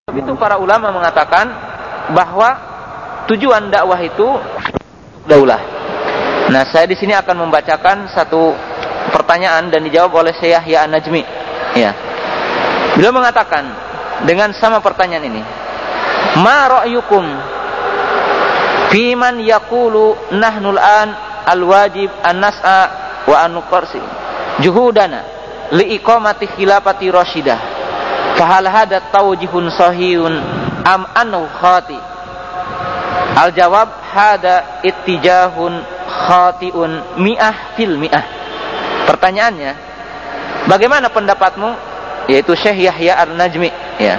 Itu para ulama mengatakan bahwa tujuan dakwah itu daulah. Nah, saya di sini akan membacakan satu pertanyaan dan dijawab oleh Syekh Yahya An-Najmi. Ya. Beliau mengatakan dengan sama pertanyaan ini. Ma ra'yukum fi man yaqulu nahnu al-an al-wajib an-nas'a wa an-nuqarsi juhudana li iqamati khilafati rasyidah. Fa hal hadha tawjihun sahihun am annahu khati? Al-jawab hada ittijahun khati'un mi'ah fil mi'ah. Pertanyaannya, bagaimana pendapatmu? Yaitu Syekh Yahya An-Najmi, ya.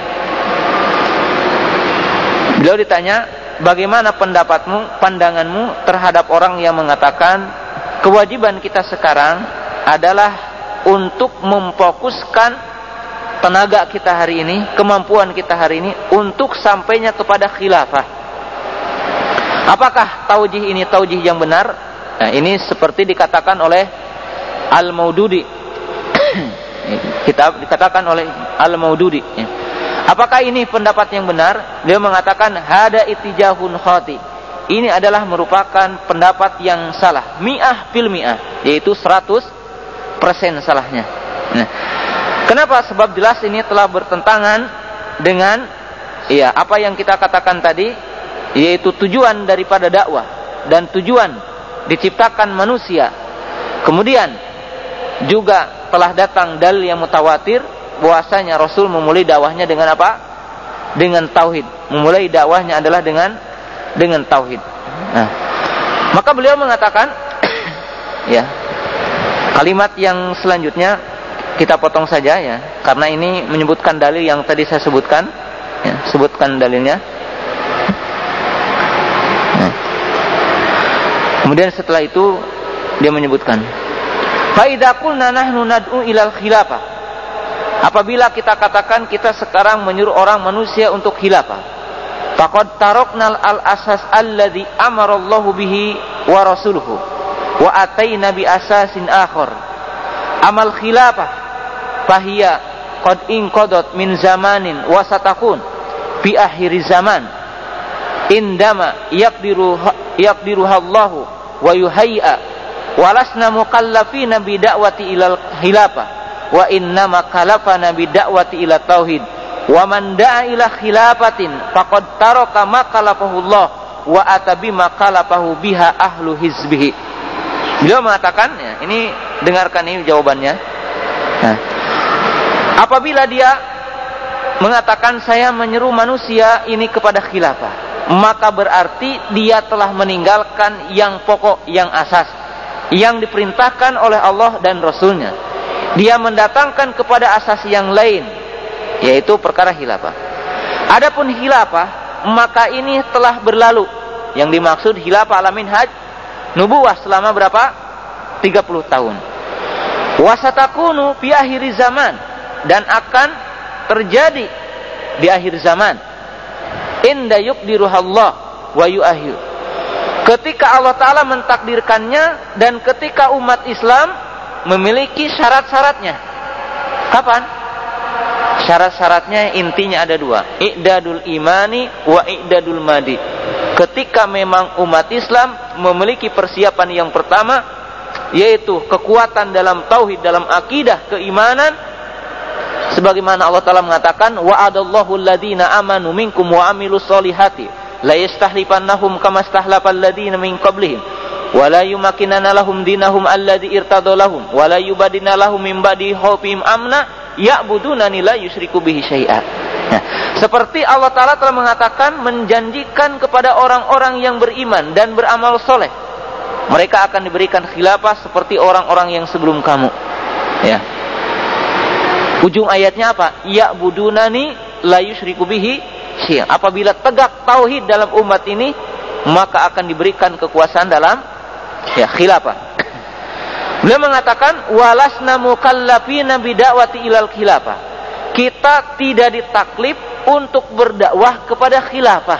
Beliau ditanya, bagaimana pendapatmu, pandanganmu terhadap orang yang mengatakan kewajiban kita sekarang adalah untuk memfokuskan tenaga kita hari ini, kemampuan kita hari ini untuk sampainya kepada khilafah. Apakah taujih ini taujih yang benar? Nah, ini seperti dikatakan oleh Al-Maududi. Kitab dikatakan oleh Al-Maududi. Apakah ini pendapat yang benar? Dia mengatakan hada ittijahun khati. Ini adalah merupakan pendapat yang salah. Mi'ah fil mi'ah, yaitu 100% salahnya. Nah, kenapa? Sebab jelas ini telah bertentangan dengan apa yang kita katakan tadi, yaitu tujuan daripada dakwah dan tujuan diciptakan manusia. Kemudian juga telah datang dalil yang mutawatir bahwasanya Rasul memulai dakwahnya dengan apa? Dengan tauhid. Memulai dakwahnya adalah dengan tauhid. Nah, maka beliau mengatakan kalimat yang selanjutnya kita potong saja ya, karena ini menyebutkan dalil yang tadi saya sebutkan. Ya, sebutkan dalilnya. Kemudian setelah itu dia menyebutkan, fa idza qulna nahnu nad'u ilal khilafah. Apabila kita katakan kita sekarang menyuruh orang manusia untuk khilafah, faqad taraknal al-asas alladhi amara Allahu bihi wa rasuluhu wa ataina bi asasin akhar. Amal khilafah fahiya qad inqadat min zamanin wa satakun fi akhir zaman indama yaqdiruha Allahu wa yuhayya walasna mukallafina bi da'wati ilal khilafah wa innama kalafana bi da'wati ila tauhid wa man da'a ila khilafatin faqad taraka ma kalafahu Allah wa atabi ma kalafahu biha ahlu hizbihi. Beliau mengatakan, ini dengarkan ini jawabannya. Nah, apabila dia mengatakan saya menyeru manusia ini kepada khilafah, maka berarti dia telah meninggalkan yang pokok, yang asas, yang diperintahkan oleh Allah dan Rasulnya. Dia mendatangkan kepada asas yang lain, yaitu perkara khilafah. Adapun khilafah, maka ini telah berlalu. Yang dimaksud khilafah ala minhaj nubuwah selama berapa? 30 tahun. Wasatakunu fi akhir zaman, dan akan terjadi di akhir zaman. Inda yuqdiruhallah wa yu'ahir. Ketika Allah Ta'ala mentakdirkannya dan ketika umat Islam memiliki syarat-syaratnya. Kapan? Syarat-syaratnya intinya ada 2. I'dadul imani wa i'dadul madi. Ketika memang umat Islam memiliki persiapan yang pertama, yaitu kekuatan dalam tauhid, dalam akidah, keimanan, sebagaimana Allah Ta'ala mengatakan, wa'adallahu alladhina amanu minkum wa amilus solihati la yastahlifannahum kama stahlafal ladhina min qablihim wa la yumakinana lahum dinahum alladhi irtadalahum wa la yubadina lahum min ba'di khawfihim amna ya'budunani la yusyriku bihi syai'a. Nah, seperti Allah Ta'ala telah mengatakan, menjanjikan kepada orang-orang yang beriman dan beramal soleh, mereka akan diberikan khilafah seperti orang-orang yang sebelum kamu. Ya. Ujung ayatnya apa? Ya'budunani la yusyriku bihi syai'a. Apabila tegak tauhid dalam umat ini, maka akan diberikan kekuasaan dalam khilafah. Beliau mengatakan walasna mukallafina bida'wati ilal khilafah. Kita tidak ditaklif untuk berdakwah kepada khilafah.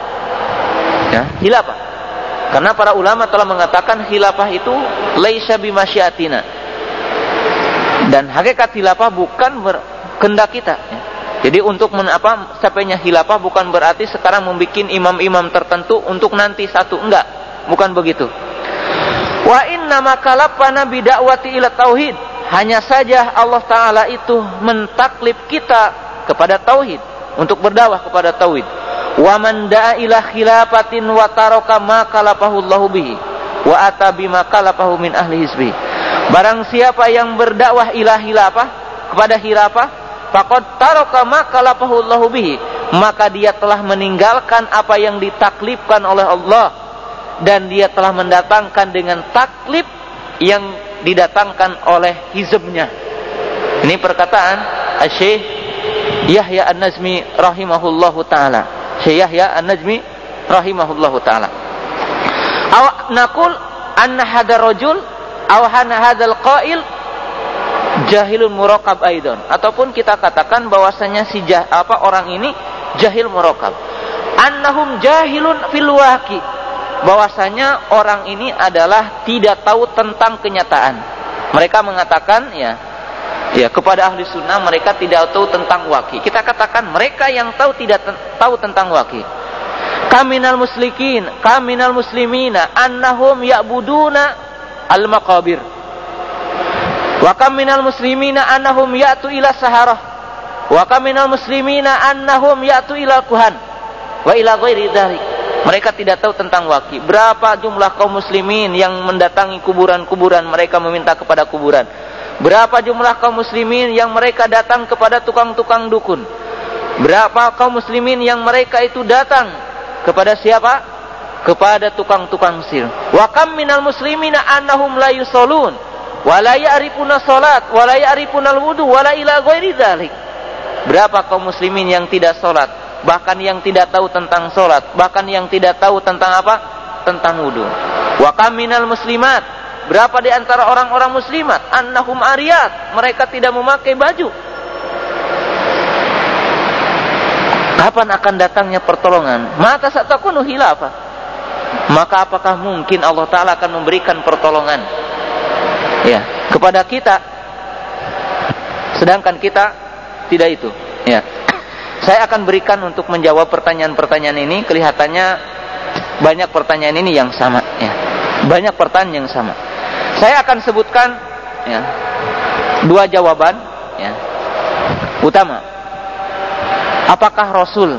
Ya, khilafah. Karena para ulama telah mengatakan khilafah itu laisa bimasyiatina. Dan hakikat khilafah bukan kehendak kita. Jadi untuk capainya khilafah bukan berarti sekarang membuat imam-imam tertentu untuk nanti satu, enggak, bukan begitu. Wa inna ma kalafana bidakwati ila tauhid. Hanya saja Allah Ta'ala itu mentaklif kita kepada tauhid, untuk berdakwah kepada tauhid. Wa man da'a ila khilafatin wa taraka ma kalafahu Allahu bihi wa ata bima kalafahu min ahli hizbi. Barang siapa yang berdakwah ila khilafah, kepada khilafah, faqad taraka ma kalafahu Allahu bihi, maka dia telah meninggalkan apa yang ditaklifkan oleh Allah, dan dia telah mendatangkan dengan taklif yang didatangkan oleh hizbnya. Ini perkataan Syekh Yahya An-Najmi rahimahullahu taala. Syekh Yahya An-Najmi rahimahullahu taala. Aw naqul anna hadar rajul aw hana hadzal qail jahilun muraqab aidan, ataupun kita katakan bahwasanya orang ini jahil muraqab. Annahum jahilun fil waqi, bahwasanya orang ini adalah tidak tahu tentang kenyataan. Mereka mengatakan ya kepada ahli sunnah mereka tidak tahu tentang waqi. Kita katakan mereka yang tidak tahu tentang waqi. Kaminal muslimina annahum ya'buduna al-maqabir. Wa kaminal muslimina annahum ya'tu ila saharah. Wa kaminal muslimina annahum ya'tu ila kuhan. Wa ila ghairi dzalik. Mereka tidak tahu tentang waqi. Berapa jumlah kaum muslimin yang mendatangi kuburan-kuburan, mereka meminta kepada kuburan. Berapa jumlah kaum muslimin yang mereka datang kepada tukang-tukang dukun. Berapa kaum muslimin yang mereka itu datang kepada siapa? Kepada tukang-tukang sihir. Wa kam minal muslimina annahum la yusallun wa la ya'rifuna salat wa la ya'rifuna al-wudu wa la ila ghairi dzalik. Berapa kaum muslimin yang tidak salat, bahkan yang tidak tahu tentang sholat, bahkan yang tidak tahu tentang apa? Tentang wudu. Wa kam minal muslimat, berapa di antara orang-orang muslimat annahum ariyat, mereka tidak memakai baju. Kapan akan datangnya pertolongan? Mata satakunu khilafah. Maka apakah mungkin Allah Ta'ala akan memberikan pertolongan kepada kita, sedangkan kita tidak itu. Saya akan berikan untuk menjawab pertanyaan-pertanyaan ini. Kelihatannya banyak pertanyaan ini yang sama. Banyak pertanyaan yang sama. Saya akan sebutkan dua jawaban utama. Apakah Rasul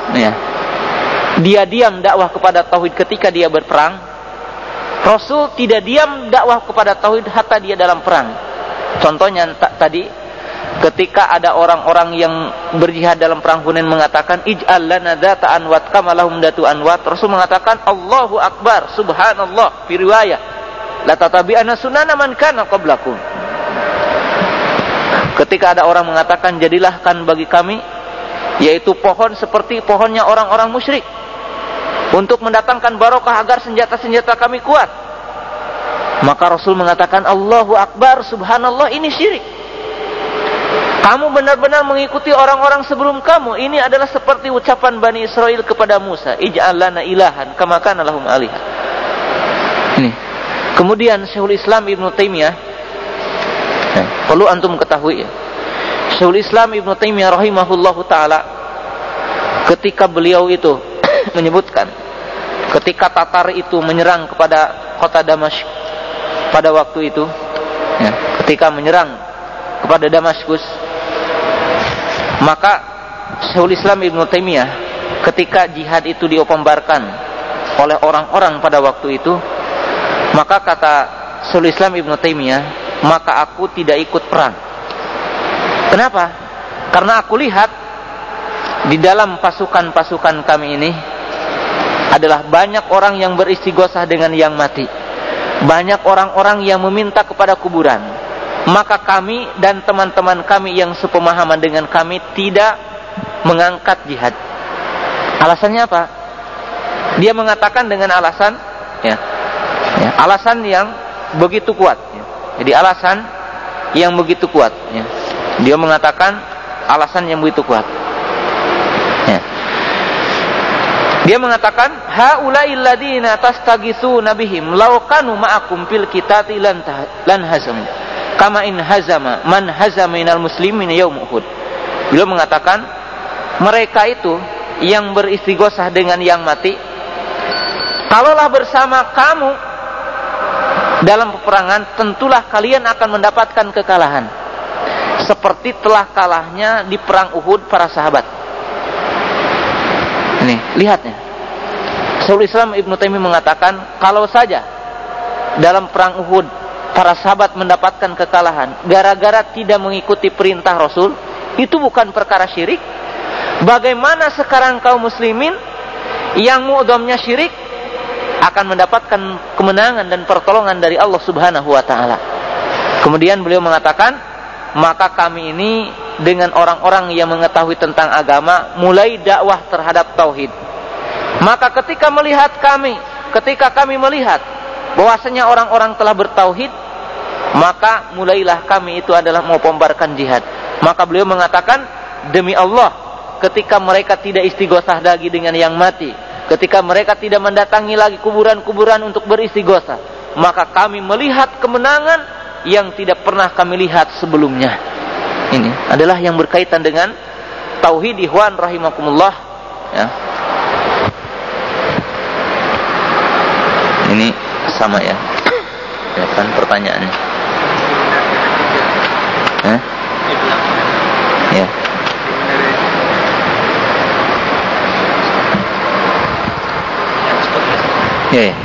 dia diam dakwah kepada tauhid ketika dia berperang? Rasul tidak diam dakwah kepada tauhid hatta dia dalam perang. Contohnya tadi ketika ada orang-orang yang berjihad dalam perang Hunain mengatakan ij'al lana dzata anwat kama lahum datu anwat, Rasul mengatakan Allahu akbar subhanallah, fi riwayah la tatabi'anna sunana man kana qablakum. Ketika ada orang mengatakan jadilah kan bagi kami yaitu pohon seperti pohonnya orang-orang musyrik untuk mendatangkan barokah agar senjata-senjata kami kuat, maka Rasul mengatakan Allahu akbar subhanallah, ini syirik. Kamu benar-benar mengikuti orang-orang sebelum kamu. Ini adalah seperti ucapan Bani Israel kepada Musa, ij'al lana ilahan kama kana lahum alihah. Ini. Kemudian Syekhul Islam Ibnu Taimiyah, perlu antum ketahui Syekhul Islam Ibnu Taimiyah rahimahullahu taala, ketika beliau itu menyebutkan ketika Tatar itu menyerang kepada kota Damaskus pada waktu itu, ketika menyerang kepada Damaskus, maka Syekhul Islam Ibnu Taimiyah ketika jihad itu diopambarkan oleh orang-orang pada waktu itu, maka kata Syekhul Islam Ibnu Taimiyah, maka aku tidak ikut perang. Kenapa? Karena aku lihat di dalam pasukan-pasukan kami ini adalah banyak orang yang beristighosah dengan yang mati, banyak orang-orang yang meminta kepada kuburan. Maka kami dan teman-teman kami yang sepemahaman dengan kami tidak mengangkat jihad. Alasannya apa? Dia mengatakan dengan alasan alasan yang begitu kuat. Jadi alasan yang begitu kuat. Dia mengatakan alasan yang begitu kuat. Dia mengatakan haula'il ladina tastaghitsuna bihim law kanu ma'akum fil qitati lan hazam kama in hazama man hazama minal muslimin yaum Uhud. Beliau mengatakan mereka itu yang beristighosah dengan yang mati, kalaulah bersama kamu dalam peperangan, tentulah kalian akan mendapatkan kekalahan seperti telah kalahnya di perang Uhud para sahabat. Ini lihatnya, Syekhul Islam Ibnu Taimiyah mengatakan kalau saja dalam perang Uhud para sahabat mendapatkan kekalahan gara-gara tidak mengikuti perintah Rasul, itu bukan perkara syirik. Bagaimana sekarang kaum muslimin yang mu'dhamnya syirik akan mendapatkan kemenangan dan pertolongan dari Allah Subhanahu wa taala. Kemudian beliau mengatakan, maka kami ini dengan orang-orang yang mengetahui tentang agama mulai dakwah terhadap tauhid. Maka ketika kami melihat bahwasanya orang-orang telah bertauhid, maka mulailah kami itu adalah mau pembarkan jihad. Maka beliau mengatakan, demi Allah, ketika mereka tidak istighosah lagi dengan yang mati, ketika mereka tidak mendatangi lagi kuburan-kuburan untuk beristighosah, maka kami melihat kemenangan yang tidak pernah kami lihat sebelumnya. Ini adalah yang berkaitan dengan tauhid, ikhwan rahimakumullah, ya. Ini sama ya. Ya kan pertanyaannya. Ya. Ya, ya.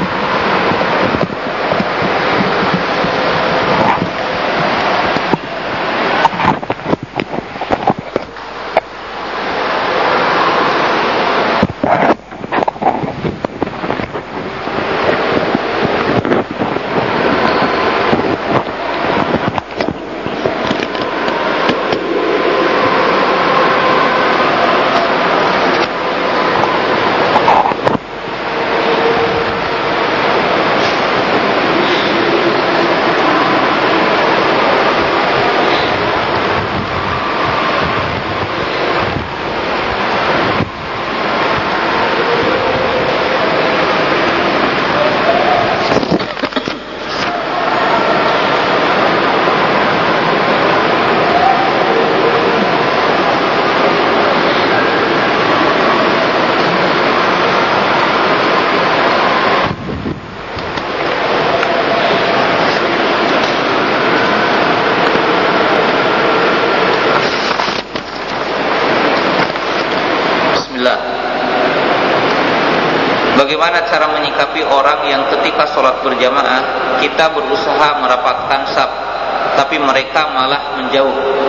Bagaimana cara menyikapi orang yang ketika sholat berjamaah kita berusaha merapatkan saf, tapi mereka malah menjauh?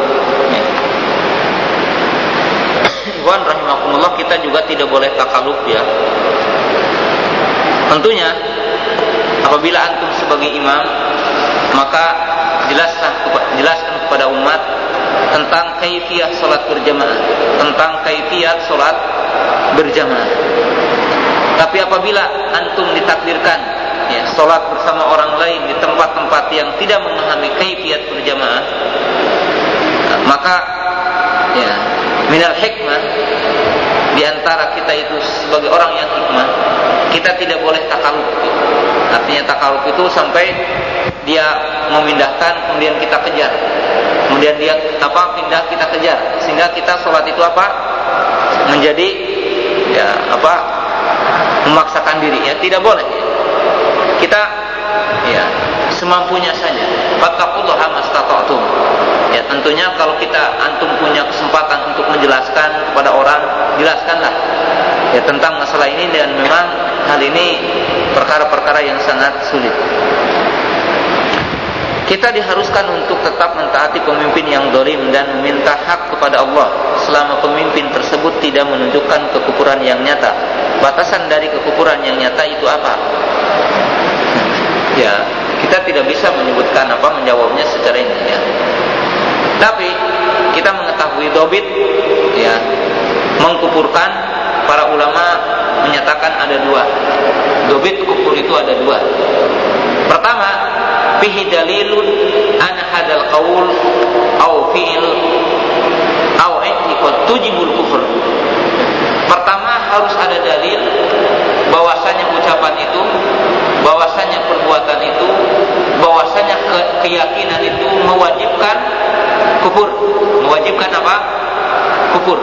Ikhwan rahimakumullah, kita juga tidak boleh takaluf ya. Tentunya apabila antum sebagai imam, maka jelaskan kepada umat tentang kaifiyah sholat berjamaah, tentang kaifiyat sholat berjamaah. Tapi apabila antum ditakdirkan ya sholat bersama orang lain di tempat-tempat yang tidak memahami kaifiyat berjamaah, maka ya minal hikmah, di antara kita itu sebagai orang yang hikmah, kita tidak boleh takaluf. Artinya takaluf itu sampai dia memindahkan kemudian kita kejar, kemudian dia pindah kita kejar, sehingga kita sholat itu menjadi ya memaksakan diri, ya tidak boleh. Kita ya semampunya saja. Fattaqullaha mastata'tum. Ya tentunya kalau antum punya kesempatan untuk menjelaskan kepada orang, jelaskanlah ya tentang masalah ini, dan memang hal ini perkara-perkara yang sangat sulit. Kita diharuskan untuk tetap mentaati pemimpin yang zalim dan meminta hak kepada Allah selama pemimpin tersebut tidak menunjukkan kekufuran yang nyata. Batasan dari kekufuran yang nyata itu apa? Ya, kita tidak bisa menyebutkan menjawabnya secara ini ya. Tapi kita mengetahui dobit ya, mengkufurkan, para ulama menyatakan ada dua. Dobit kufur itu ada dua. Pertama, fihi dalilun an hadal qaul au fi'il au i'tiqad tujibul kufur. Pertama, harus ada dalil bahwasanya ucapan itu, bahwasanya perbuatan itu, bahwasanya keyakinan itu mewajibkan kufur. Mewajibkan kufur.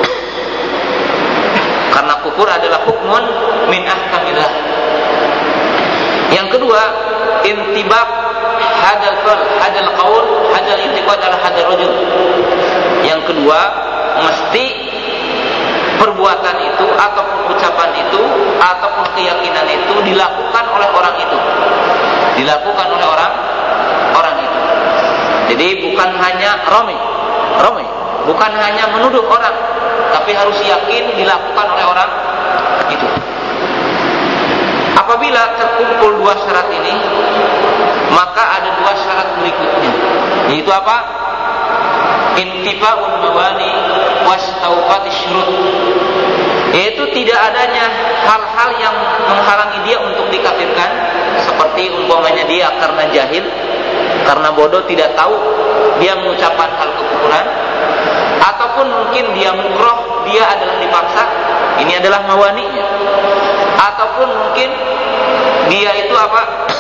Karena kufur adalah hukmun min ahkamillah. Yang kedua, intibaq hadal qaul, hadal intiqad ala hadal rajul. Yang kedua, mesti perbuatan itu ataupun ucapan itu ataupun keyakinan itu dilakukan oleh orang itu. Dilakukan oleh orang itu. Jadi bukan hanya romi, bukan hanya menuduh orang, tapi harus yakin dilakukan oleh orang itu. Apabila terkumpul dua syarat ini, maka ada dua syarat berikutnya, yaitu apa? Intifa'ul mawani wastawqati syurut, yaitu tidak adanya hal-hal yang menghalangi dia untuk dikafirkan, seperti umpamanya dia karena jahil, karena bodoh tidak tahu dia mengucapkan hal kekufuran, ataupun mungkin dia mukrah, dia adalah dipaksa, ini adalah mawaninya, ataupun mungkin dia itu apa?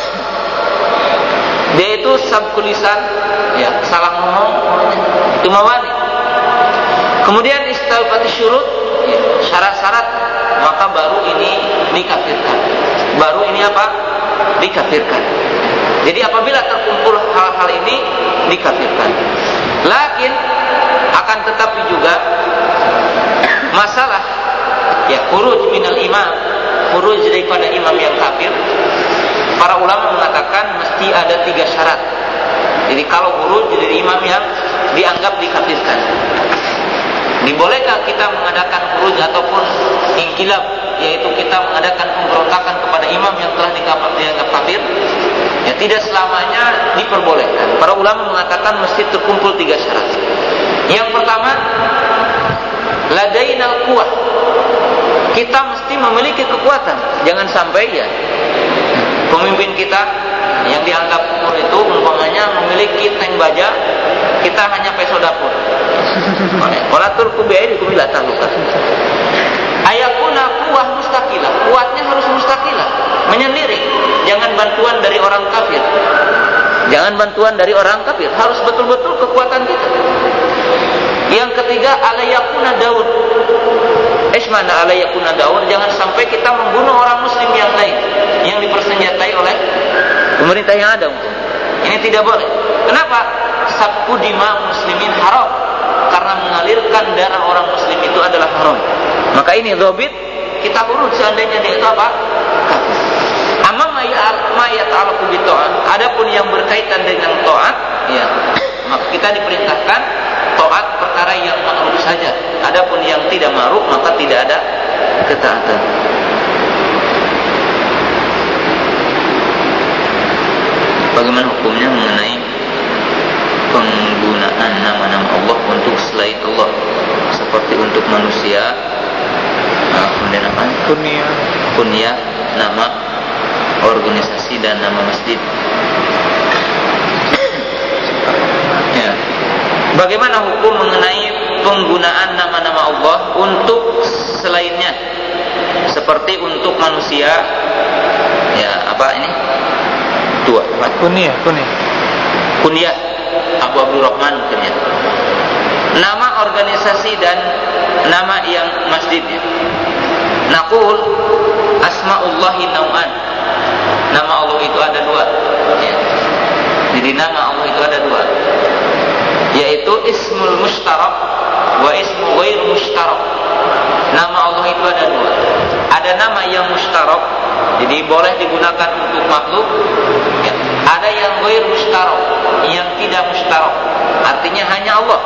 Dia itu sabkulisan, ya salah ngomong, itu mawani. Kemudian istawqati syurut, ya, syarat-syarat, maka baru ini dikafirkan. Baru ini apa? Dikafirkan. Jadi apabila terkumpul hal-hal ini dikafirkan. Lakin akan tetapi juga masalah ya khuruj minal imam, khuruj daripada imam yang kafir. Para ulama mengatakan mesti ada 3 syarat. Jadi kalau khuruj dari imam yang dianggap dikafirkan, dibolehkah kita mengadakan khuruj ataupun inqilab, yaitu kita mengadakan pemberontakan kepada imam yang telah dianggap kafir? Ya, tidak selamanya diperbolehkan. Para ulama mengatakan mesti terkumpul 3 syarat. Yang pertama, ladainal quwwah. Kita mesti memiliki kekuatan. Jangan sampai ya pemimpin kita yang dianggap kufur itu umpamanya memiliki tank baja, kita hanya peso dapur. Walatul kubairi kubila taluka. Ayakuna kuwah mustaqilah. Kuatnya harus mustaqilah, menyendiri. Jangan bantuan dari orang kafir. Jangan bantuan dari orang kafir. Harus betul-betul kekuatan kita. Yang ketiga, alayakuna daud. Mana alayakuna daud? Jangan sampai kita membunuh orang muslim yang lain yang dipersenjatai oleh pemerintah yang ada. Ini tidak boleh. Kenapa? Sabku dima muslimin haram. Karena mengalirkan darah orang muslim itu adalah haram. Maka ini dhabit kita urut seandainya dia itu apa? Kafir. Amma ma yata'allaqu bi ta'at. Adapun yang berkaitan dengan taat, ya, maka kita diperintahkan taat perkara yang ma'ruf saja. Adapun yang tidak ma'ruf maka tidak ada ketaatan. Bagaimana hukumnya mengenai penggunaan nama-nama Allah untuk selain Allah, seperti untuk manusia, kemudian apa? Kunyah, nama organisasi dan nama masjid. Ya. Bagaimana hukum mengenai penggunaan nama-nama Allah untuk selainnya, seperti untuk manusia? Ya, apa ini? Dua, apa? Kunyah. Abu Abdurrahman mungkin ya. Nama organisasi dan nama yang masjidnya. Naqul asmaullahi nau'an. Nama Allah itu ada 2. Ya. Jadi nama Allah itu ada 2. Yaitu ismul mushtarak wa ismu ghair mushtarak. Nama Allah itu ada 2. Ada nama yang mushtarak, jadi boleh digunakan untuk makhluk. Ya. Ada yang ghair mushtarak, yang tidak mushtarak, artinya hanya Allah.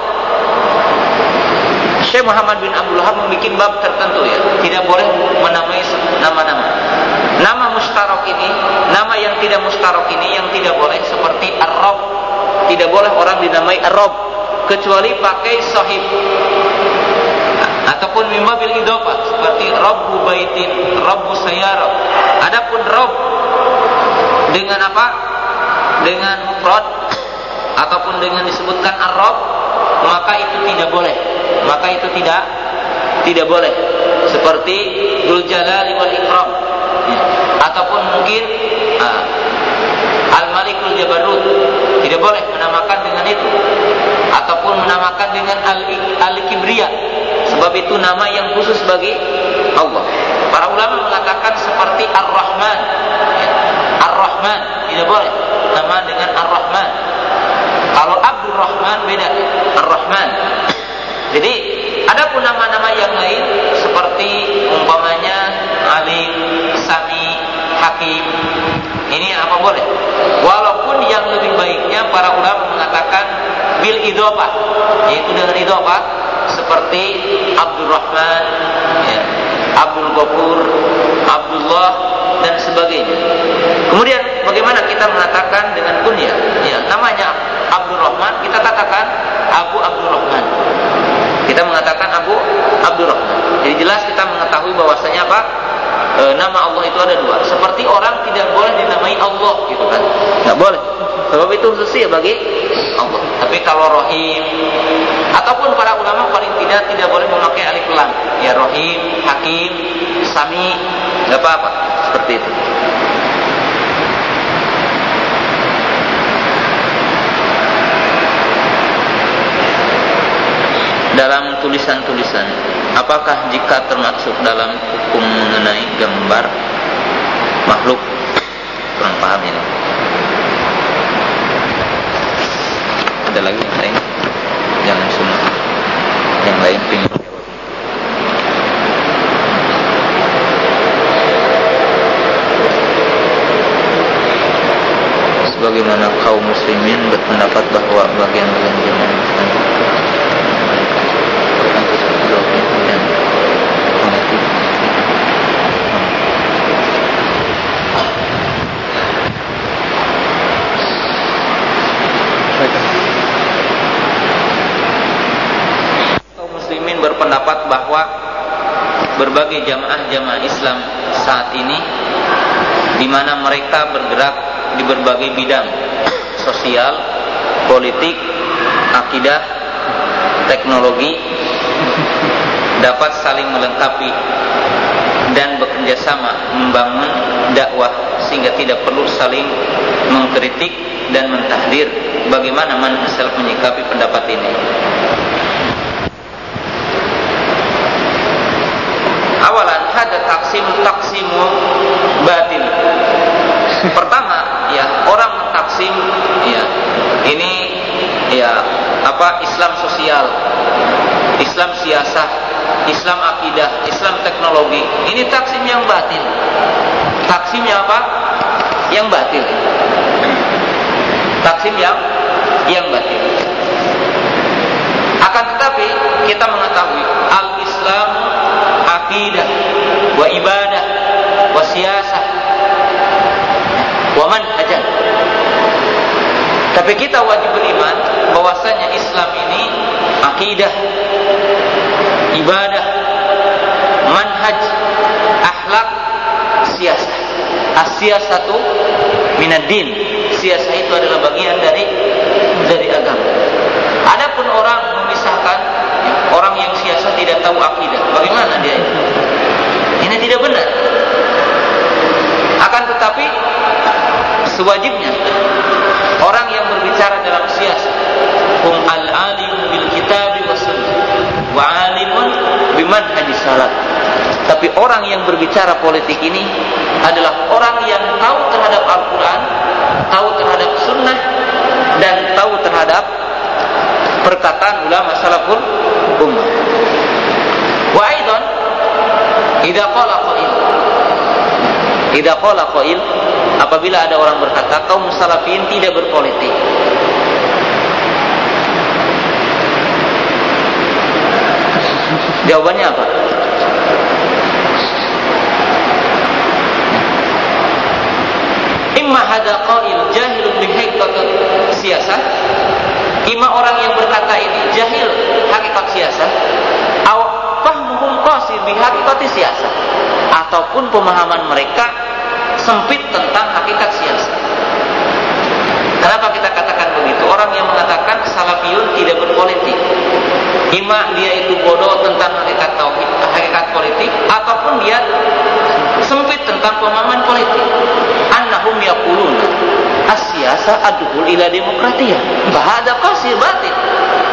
Syekh Muhammad bin Abdul Wahab membuat bab tertentu ya, tidak boleh menamai nama-nama. Nama mushtarak ini, nama yang tidak mushtarak ini yang tidak boleh, seperti Ar-Rabb. Tidak boleh orang dinamai Ar-Rabb kecuali pakai sahib. Ataupun mimma bil idhofah, seperti Rabbu baitin, Rabbu sayyara. Adapun Rabb dengan apa? Dengan mufrad ataupun dengan disebutkan Ar-Rabb, maka itu tidak boleh. Maka itu tidak boleh. Seperti Dzul Jalali wal Ikram, ya. Ataupun mungkin Al-Malikul Jabarut, tidak boleh menamakan dengan itu. ataupun menamakan dengan Al-Kibriya, sebab itu nama yang khusus bagi Allah. Para ulama mengatakan seperti Ar-Rahman, ya. Ar-Rahman tidak boleh nama dengan Ar-Rahman. Kalau Abdul Rahman beda, Ar-Rahman. Jadi adapun nama-nama yang lain seperti umpamanya Alim, Sami, Hakim, ini apa boleh. Walaupun yang lebih baiknya para ulama mengatakan bil idhofah, yaitu dengan idhofah seperti Abdul Rahman, ya, Abdul Ghafur, Abdullah dan sebagainya. Kemudian bagaimana kita mengatakan dengan kunyah? Ya, namanya Abdul Rahman, kita katakan Abu Abdul Rahman. Kita mengatakan Abu Abdul Rahman. Jadi jelas kita mengetahui bahwasanya apa? Nama Allah itu ada dua. Seperti orang tidak boleh dinamai Allah gitu kan. Enggak boleh. Sebab itu khusus bagi Allah. Tapi kalau Rahim ataupun para ulama paling tidak boleh memakai alif lam. Ya Rahim, Hakim, Sami, enggak apa-apa. Seperti itu. Dalam tulisan-tulisan, apakah jika termasuk dalam hukum mengenai gambar makhluk? Kurang paham ini. Ada lagi yang lain? Jangan semua. Yang lain pengen jawab. Sebagaimana kaum muslimin berpendapat bahwa bagian-bagian jemaah berpendapat bahwa berbagai jamaah Islam saat ini di mana mereka bergerak di berbagai bidang sosial, politik, akidah, teknologi dapat saling melengkapi dan bekerja sama membangun dakwah sehingga tidak perlu saling mengkritik dan mentahdir. Bagaimana manhaj salaf menyikapi pendapat ini? Awalan hada taksimu batil. Pertama, ya, orang mentaksim ya ini ya apa Islam sosial, Islam siasah, Islam akidah, Islam teknologi. Ini taksim yang batil. Taksimnya apa? Yang batil. Taksim yang batil. Akan tetapi kita mengetahui al-Islam akidah wa ibadah wa siyasah wa manhajan. Tapi kita wajib beriman bahwasanya Islam ini akidah, ibadah, manhaj, akhlak, siyasah. As-siyasatu minad din. Siyasah itu adalah bagian dari agama. Adapun orang memisahkan, orang yang siyasah tidak tahu akidah, bagaimana dia ini? Ini tidak benar. Akan tetapi sewajibnya orang yang berbicara dalam siyasah, hum al-alim bil kitab wa sunnah wa alimun bimanhaj salaf. Tapi orang yang berbicara politik ini adalah orang yang tahu terhadap Al-Quran, tahu terhadap sunnah, dan tahu terhadap perkataan ulama salaful ummah. Wa aidan idza qala qail, apabila ada orang berkata kaum salafin tidak berpolitik, jawabannya apa? Imma hada qail jahilun bi haqiqati siyasah, imma orang yang berkata ini jahil hakikat siyasah, aw fahmuhum qasir bi haqiqati siyasah, ataupun pemahaman mereka sempit tentang hakikat siyasah. Kenapa kita katakan begitu? Orang yang mengatakan salafiyun tidak berpolitik, imma dia itu bodoh tentang hakikat tauhid, hakikat politik, ataupun dia sempit tentang pemahaman politik. Annahum yaquluna as-siyasah adhul ila demokratiyah. Bahada qasir batil.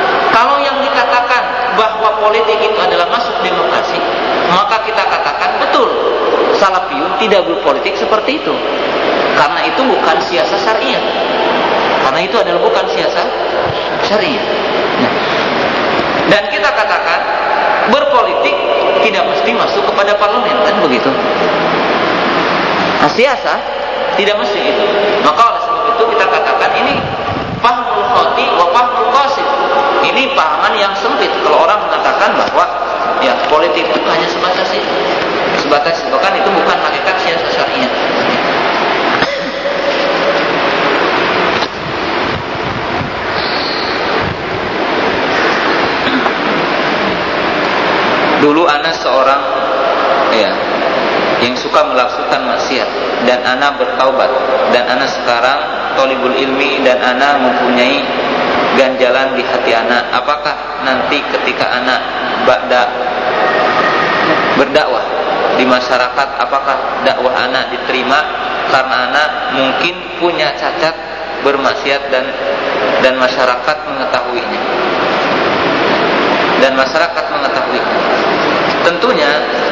katakan bahwa politik itu adalah masuk demokrasi, maka kita katakan betul, Salafiyun tidak berpolitik seperti itu, karena itu bukan siasat syariah. Karena itu adalah bukan siasat syariah. Nah, dan kita katakan berpolitik tidak mesti masuk kepada parlemen, kan begitu. Nah, siasat tidak mesti itu. Maka oleh sebab itu kita katakan ini fahmul khati wa fahmul qasid. Ini pahaman yang sempit kalau orang mengatakan bahwa ya politik itu hanya sebatas itu. Sebatas itu, kan itu bukan hakikat siasat syariah. Dulu ana seorang ya yang suka melakukan maksiat dan ana bertaubat, dan ana sekarang thalibul ilmi dan ana mempunyai ganjalan di hati ana. Apakah nanti ketika ana berdakwah di masyarakat, apakah dakwah ana diterima karena ana mungkin punya cacat bermaksiat dan masyarakat mengetahuinya? Dan masyarakat mengetahuinya. Tentunya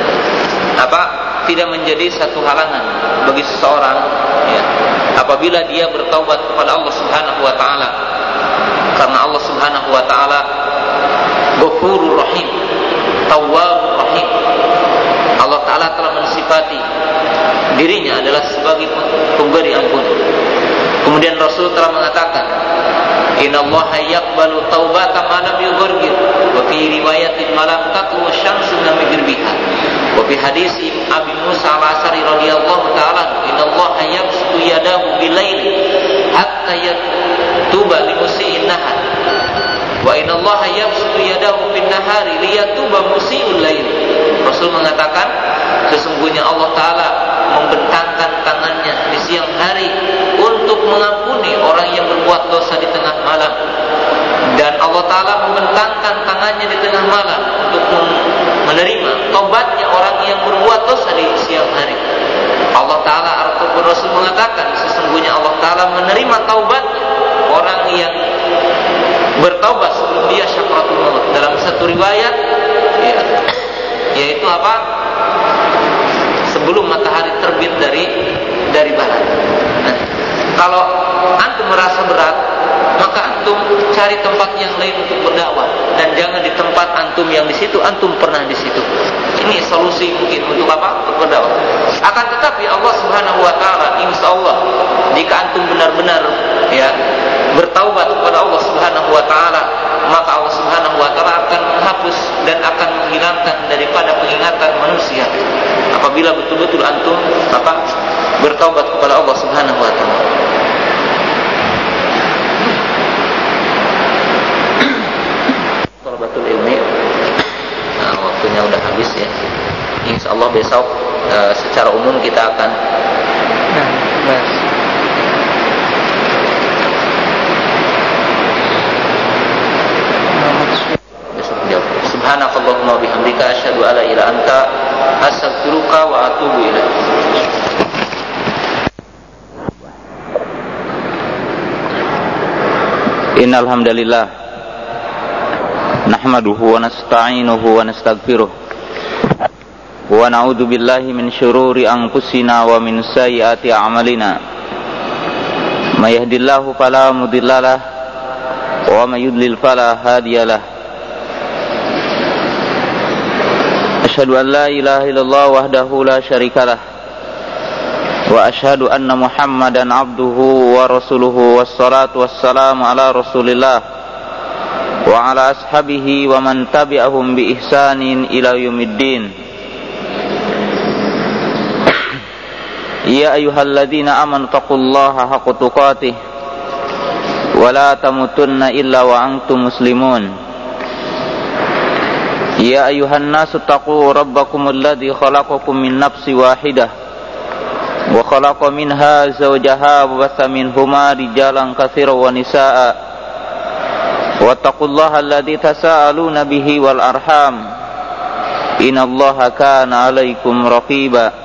tidak menjadi satu halangan bagi seseorang ya, apabila dia bertaubat kepada Allah Subhanahu wa taala. Karena Allah Subhanahu wa taala Ghafurur Rahim, Tawwabur Rahim. Allah taala telah mensifati dirinya adalah sebagai pemberi ampun. Kemudian Rasul telah mengatakan, innallaha yaqbalu taubata ma lam yughargir, wa fi riwayatin ma lam tatlu asy-syamsu min maghribiha, wa fi hadis Abi Musa al-Asy'ari radhiyallahu ta'ala, innallaha yabsutu yadahu bil-lail hatta yatuba li musii'in nahar, wa innallaha yabsutu yadahu bin-nahari liyatuba musii'ul lail. Rasul mengatakan, sesungguhnya Allah taala membentangkan tangannya di siang hari untuk mengampuni orang yang berbuat dosa di tengah malam, dan Allah taala membentangkan tangannya di tengah malam untuk menerima taubatnya orang yang berbuat dosa di siang hari. Allah taala ataupun Rasul mengatakan, sesungguhnya Allah taala menerima taubatnya orang yang bertaubat sebelum dia syakaratul maut. Dalam satu riwayat ya, yaitu sebelum matahari terbit dari barat. Nah, kalau antum merasa berat, maka antum cari tempat yang lain untuk berdakwah, dan jangan di tempat antum yang di situ antum pernah di situ. Ini solusi mungkin untuk Untuk berdakwah. Akan tetapi Allah Subhanahu wa taala, insyaallah jika antum benar-benar ya bertaubat kepada Allah Subhanahu wa taala, maka Allah Subhanahu wa taala akan menghapus dan akan menghilangkan daripada pengingatan manusia apabila betul-betul antum bertaubat kepada Allah Subhanahu wa taala. Thalabatul ilmi, waktunya udah habis ya. Insyaallah besok secara umum kita akan bahas Subhanakallahumma bihamdika asyhadu an la ilaha illa anta astaghfiruka wa atubu ilaik. Innal hamdalillah nahmaduhu wa nasta'inuhu wa nastaghfiruh wa na'udzu billahi min syururi anfusina wa min sayyiati a'malina. May yahdihillahu fala mudhillalah wa may yudlil fala hadiyalah. Asyhadu an la ilaha illallah wahdahu la syarikalah wa asyhadu anna Muhammadan abduhu wa rasuluhu, wassalatu wassalamu ala Rasulillah wa ala ashabihi wa man tabi'ahum bi ihsanin ila yaumiddin. Ya ayyuhalladzina amanu taqullaha haqqa tuqatih wa la tamutunna illa wa antum muslimun. Ya ayuhan nasu taqu rabbakum alladhi khalaqakum min nafsi wahidah wa khalaqa minha zawjaha wa batha minhuma rijalan katsiran wa nisaa wa taqullaha alladhi tasaaluna bihi wal arham innallaha kana 'alaikum raqiba.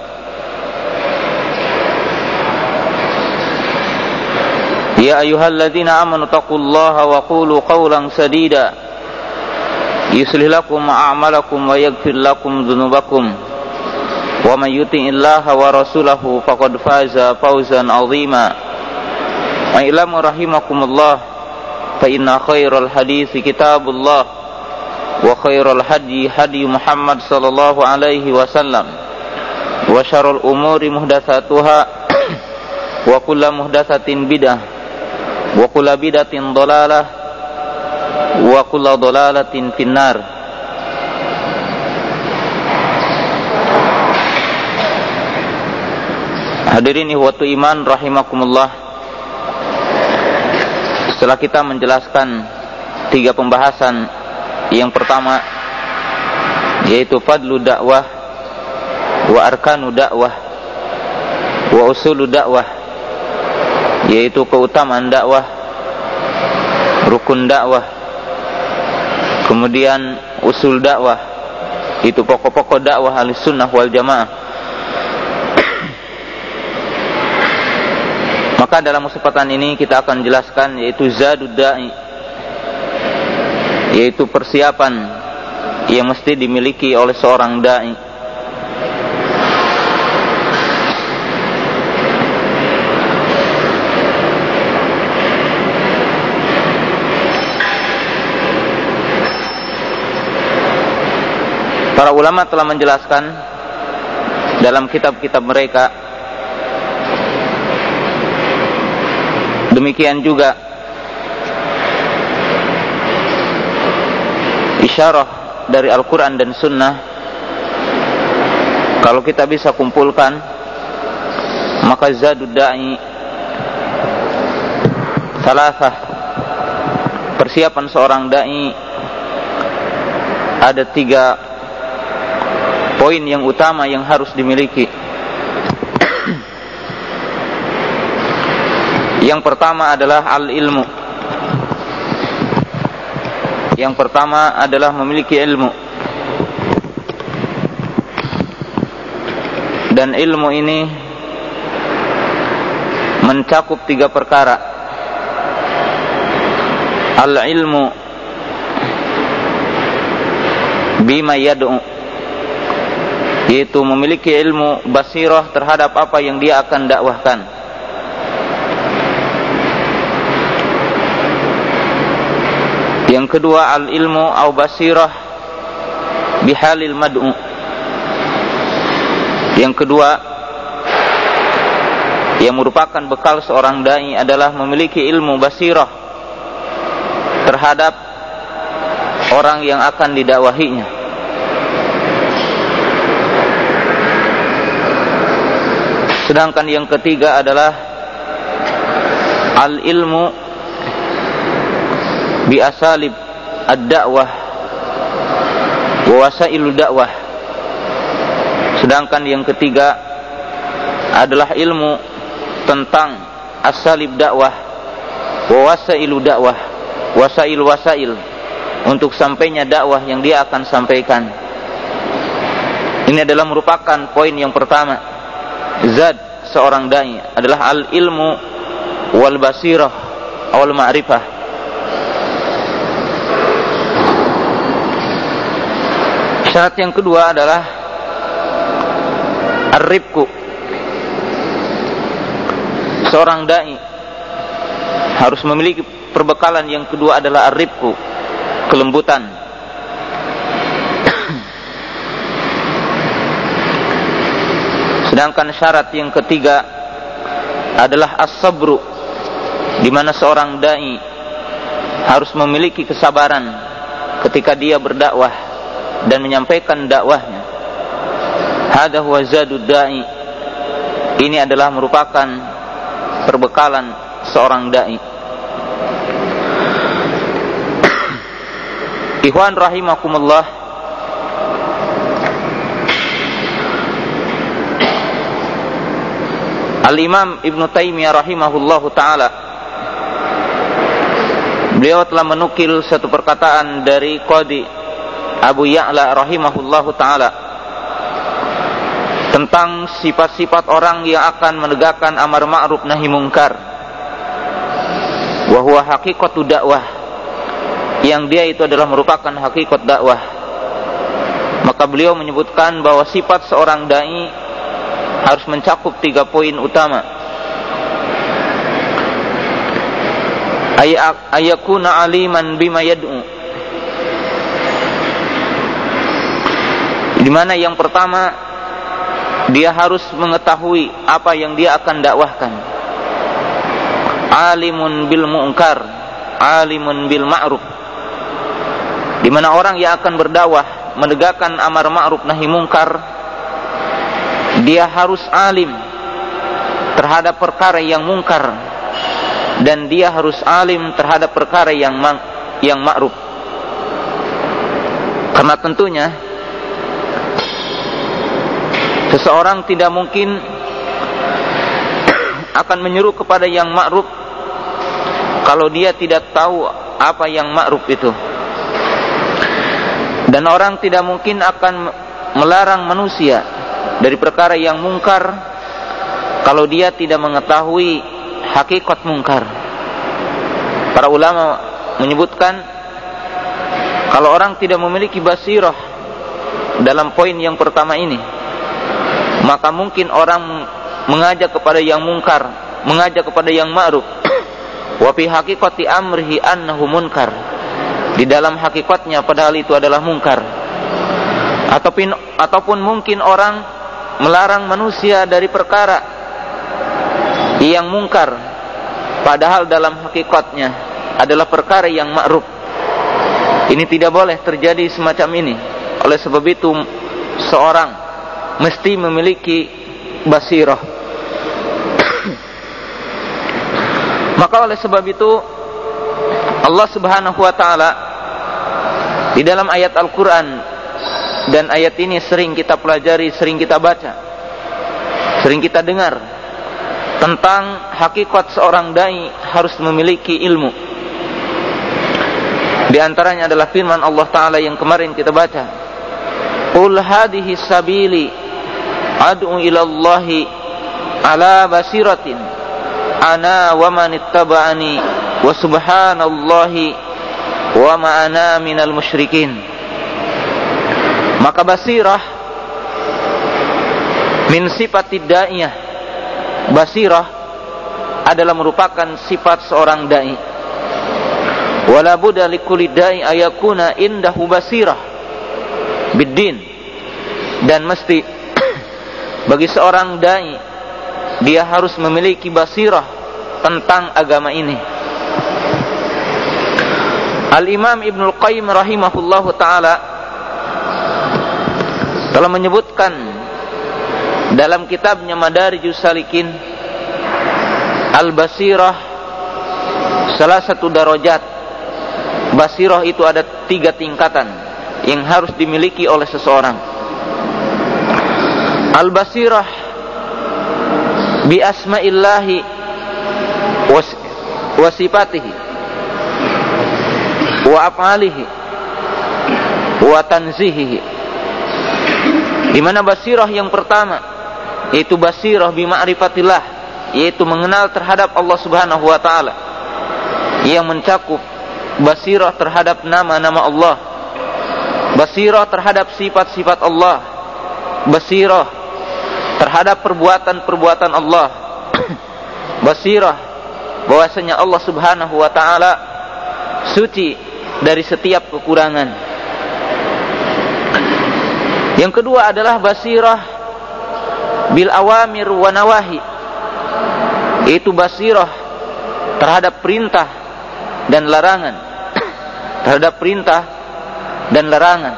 Ya ayyuhalladzina amanu taqullaha wa qulu qawlan sadida يصلح لكم أعمالكم ويغفر لكم ذنوبكم ومن يطع الله ورسوله فقد فاز فوزا عظيما اعلموا رحمكم الله فإن خير الحديث كتاب الله وخير الهدي هدي محمد صلى الله عليه وسلم وشر الأمور محدثاتها وكل محدثة بدعة وكل بدعة ضلالة wa kullu dhalalatin finnar. Hadirin ihwatu iman rahimakumullah. Setelah kita menjelaskan 3 pembahasan, yang pertama yaitu fadlu dakwah wa arkanu dakwah wa usulu dakwah, yaitu keutamaan dakwah, rukun dakwah, kemudian usul dakwah, itu pokok-pokok dakwah Ahlussunnah wal Jamaah. Maka dalam kesempatan ini kita akan jelaskan yaitu zadud da'i, yaitu persiapan yang mesti dimiliki oleh seorang da'i. Para ulama telah menjelaskan dalam kitab-kitab mereka, demikian juga isyarah dari Al-Quran dan Sunnah. Kalau kita bisa kumpulkan, maka zadud da'i salasah, persiapan seorang da'i ada 3 poin yang utama yang harus dimiliki. Yang pertama adalah al-ilmu. Yang pertama adalah memiliki ilmu. Dan ilmu ini mencakup 3 perkara. Al-ilmu bima yad'u, yaitu memiliki ilmu basirah terhadap apa yang dia akan dakwahkan. Yang kedua al-ilmu au basirah bihalil mad'u. Yang kedua yang merupakan bekal seorang dai adalah memiliki ilmu basirah terhadap orang yang akan didakwahinya. Sedangkan yang ketiga adalah al-ilmu bi asalib ad-da'wah wa wasailu da'wah. Sedangkan yang ketiga adalah ilmu tentang asalib dakwah wa wasailu dakwah, wasail untuk sampainya dakwah yang dia akan sampaikan. Ini adalah merupakan poin yang pertama. Zad seorang dai adalah al-ilmu wal basirah wal ma'rifah. Syarat yang kedua adalah ar-rifqu. Seorang dai harus memiliki perbekalan yang kedua adalah ar-rifqu, kelembutan. Sedangkan syarat yang ketiga adalah as-sabru, di mana seorang dai harus memiliki kesabaran ketika dia berdakwah dan menyampaikan dakwahnya. Hadza huwa zadud dai. Ini adalah merupakan perbekalan seorang dai. Ikhwan rahimakumullah, Al-Imam Ibn Taimiyah rahimahullahu ta'ala, beliau telah menukil satu perkataan dari Qadi Abu Ya'la rahimahullahu ta'ala tentang sifat-sifat orang yang akan menegakkan amar ma'ruf nahi mungkar. Wa huwa haqiqatu dakwah, yang dia itu adalah merupakan hakikat dakwah. Maka beliau menyebutkan bahwa sifat seorang dai harus mencakup 3 poin utama. Ayakuna aliman bima yad'u, di mana yang pertama dia harus mengetahui apa yang dia akan dakwahkan. Alimun bil munkar, alimun bil ma'ruf, di mana orang yang akan berdakwah menegakkan amar ma'ruf nahi munkar, dia harus alim terhadap perkara yang munkar, dan dia harus alim terhadap perkara yang ma'ruf. Karena tentunya seseorang tidak mungkin akan menyeru kepada yang ma'ruf kalau dia tidak tahu apa yang ma'ruf itu. Dan orang tidak mungkin akan melarang manusia dari perkara yang mungkar kalau dia tidak mengetahui hakikat mungkar. Para ulama menyebutkan kalau orang tidak memiliki basirah dalam poin yang pertama ini, maka mungkin orang mengajak kepada yang mungkar, mengajak kepada yang ma'ruf, wa fi haqiqati amrihi annahu munkar, di dalam hakikatnya padahal itu adalah mungkar. Ataupun mungkin orang melarang manusia dari perkara yang mungkar, padahal dalam hakikatnya adalah perkara yang ma'ruf. Ini tidak boleh terjadi semacam ini. Oleh sebab itu seorang mesti memiliki basirah. Maka oleh sebab itu Allah Subhanahu wa taala di dalam ayat Al-Qur'an, dan ayat ini sering kita pelajari, sering kita baca, sering kita dengar, tentang hakikat seorang dai harus memiliki ilmu. Di antaranya adalah firman Allah Ta'ala yang kemarin kita baca, Qul hadihi sabili ad'u ilallahi ala basiratin ana wa man ittaba'ani wa subhanallahi wa ma ana minal musyrikin. Maka basirah min sifatid da'iyah, basirah adalah merupakan sifat seorang dai. Wala budda likulli dai ayakuna indahu basirah biddin, dan mesti bagi seorang dai dia harus memiliki basirah tentang agama ini. Al-Imam Ibnul Qayyim rahimahullahu taala telah menyebutkan dalam kitabnya Madarijus Salikin, al-basirah salah satu darajat. Basirah itu ada 3 tingkatan yang harus dimiliki oleh seseorang. Al-basirah bi asma'illahi wa sifatihi wa af'alihi wa tanzihihi, di mana basirah yang pertama yaitu basirah bi ma'rifatillah, yaitu mengenal terhadap Allah Subhanahu wa taala, yang mencakup basirah terhadap nama-nama Allah, basirah terhadap sifat-sifat Allah, basirah terhadap perbuatan-perbuatan Allah, basirah bahwasanya Allah Subhanahu wa taala suci dari setiap kekurangan. Yang kedua adalah basirah bil awamir wa nawahi, yaitu basirah terhadap perintah dan larangan, terhadap perintah dan larangan.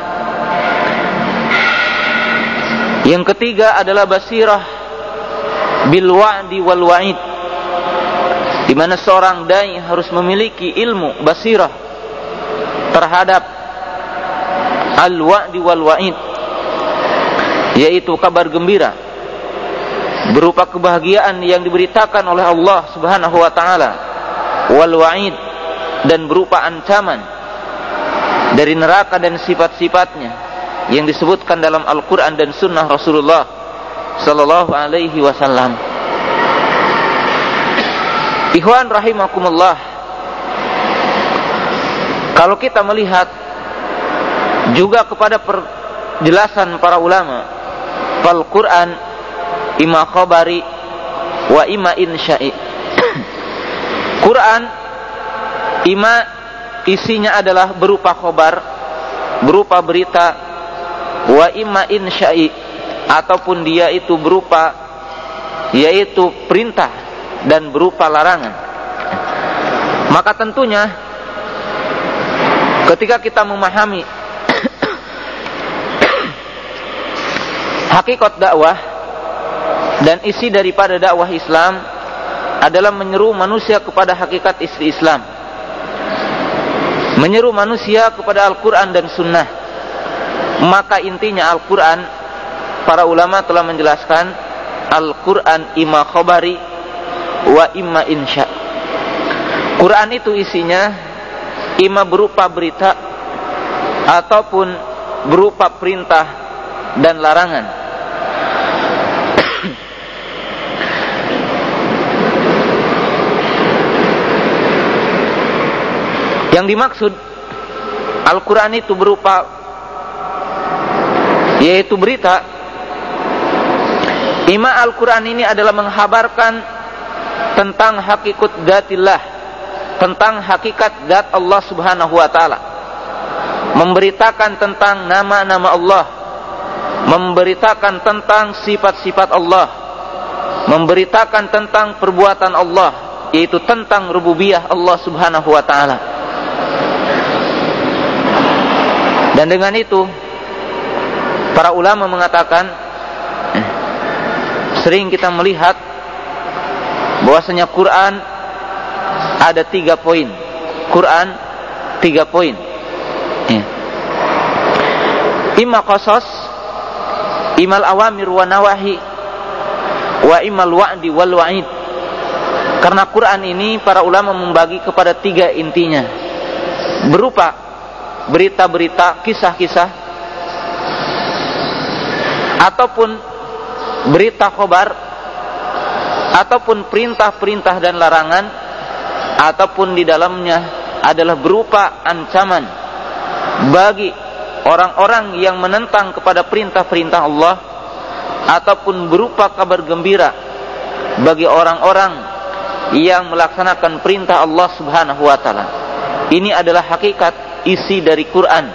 Yang ketiga adalah basirah bil wa'di wal wa'id, di mana seorang dai harus memiliki ilmu basirah terhadap al-wa'di wal wa'id, yaitu kabar gembira berupa kebahagiaan yang diberitakan oleh Allah Subhanahu wa taala, wal wa'id, dan berupa ancaman dari neraka dan sifat-sifatnya yang disebutkan dalam Al-Qur'an dan sunnah Rasulullah sallallahu alaihi wasallam. Ikhwan rahimakumullah, Kalau kita melihat juga kepada perjelasan para ulama, fal Quran imma khabari wa imma insya'i. Quran imma isinya adalah berupa khabar, berupa berita, wa imma insya'i, ataupun dia itu berupa yaitu perintah dan berupa larangan. Maka tentunya ketika kita memahami hakikat dakwah dan isi daripada dakwah Islam adalah menyeru manusia kepada hakikat isi Islam, menyeru manusia kepada Al-Quran dan Sunnah. Maka intinya Al-Quran, para ulama telah menjelaskan, Al-Quran imma khabari wa imma insya. Quran itu isinya imma berupa berita ataupun berupa perintah dan larangan. Yang dimaksud Al-Quran itu berupa yaitu berita. Imma Al-Quran ini adalah menghabarkan tentang hakikat zatillah, tentang hakikat zat Allah subhanahu wa ta'ala, memberitakan tentang nama-nama Allah, memberitakan tentang sifat-sifat Allah, memberitakan tentang perbuatan Allah, yaitu tentang rububiyah Allah subhanahu wa ta'ala. Dan dengan itu para ulama mengatakan, sering kita melihat bahwasanya Quran ada 3 poin. Quran 3 poin. Imma qasas, imal awamir wa nawahi, wa imal wa'di wal wa'id. Karena Quran ini para ulama membagi kepada 3 intinya, berupa berita-berita, kisah-kisah, ataupun berita khobar, ataupun perintah-perintah dan larangan, ataupun di dalamnya adalah berupa ancaman bagi orang-orang yang menentang kepada perintah-perintah Allah, ataupun berupa kabar gembira bagi orang-orang yang melaksanakan perintah Allah subhanahu wa ta'ala. Ini adalah hakikat isi dari Quran.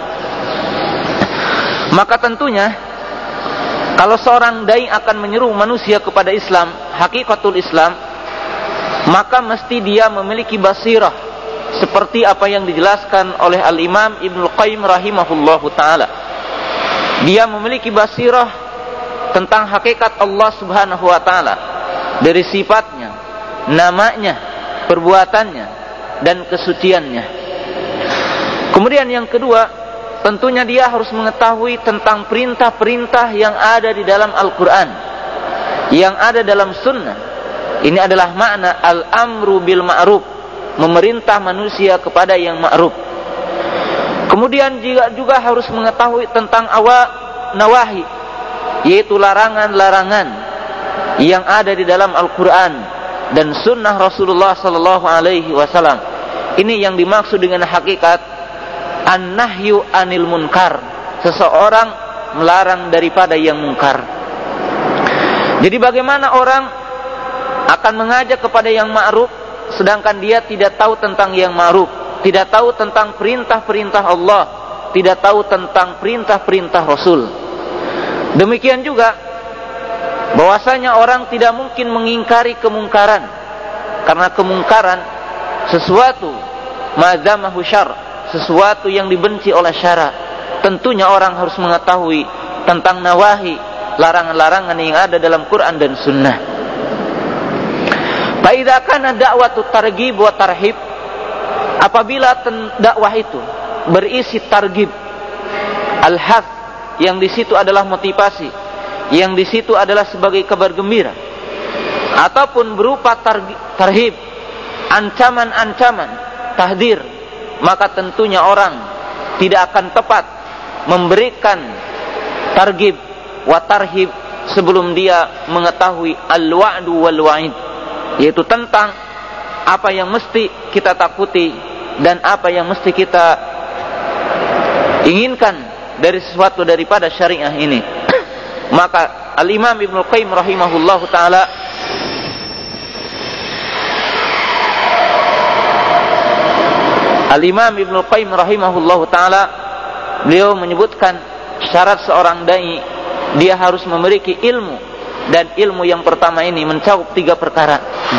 Maka tentunya kalau seorang dai akan menyeru manusia kepada Islam, hakikatul Islam, maka mesti dia memiliki basirah seperti apa yang dijelaskan oleh Al-Imam Ibnul Qayyim rahimahullahu ta'ala. Dia memiliki basirah tentang hakikat Allah subhanahu wa ta'ala, dari sifatnya, namanya, perbuatannya, dan kesuciannya. Kemudian yang kedua, tentunya dia harus mengetahui tentang perintah-perintah yang ada di dalam Al-Quran, yang ada dalam Sunnah. Ini adalah makna al-amru bil ma'ruf, memerintah manusia kepada yang ma'ruf. Kemudian juga harus mengetahui tentang nawahi, yaitu larangan-larangan yang ada di dalam Al-Quran dan Sunnah Rasulullah sallallahu alaihi wasallam. Ini yang dimaksud dengan hakikat an-nahyu anil munkar, seseorang melarang daripada yang munkar. Jadi bagaimana orang akan mengajak kepada yang ma'ruf sedangkan dia tidak tahu tentang yang ma'ruf, tidak tahu tentang perintah-perintah Allah, tidak tahu tentang perintah-perintah Rasul. Demikian juga bahwasanya orang tidak mungkin mengingkari kemungkaran, karena kemungkaran sesuatu ma'zamahu syar, sesuatu yang dibenci oleh syara. Tentunya orang harus mengetahui tentang nawahi, larangan-larangan yang ada dalam Quran dan Sunnah. Fa idza kana da'watu targhib wa tarhib, apabila dakwah itu berisi targhib, al-hath, yang di situ adalah motivasi, yang di situ adalah sebagai kabar gembira, ataupun berupa tarhib, ancaman-ancaman, tahdir, maka tentunya orang tidak akan tepat memberikan targhib wa tarhib sebelum dia mengetahui al-wa'du wal wa'id, yaitu tentang apa yang mesti kita takuti dan apa yang mesti kita inginkan dari sesuatu daripada syariah ini. Maka Al-Imam Ibnu Qayyim rahimahullahu taala beliau menyebutkan syarat seorang dai, dia harus memiliki ilmu, dan ilmu yang pertama ini mencakup 3 perkara.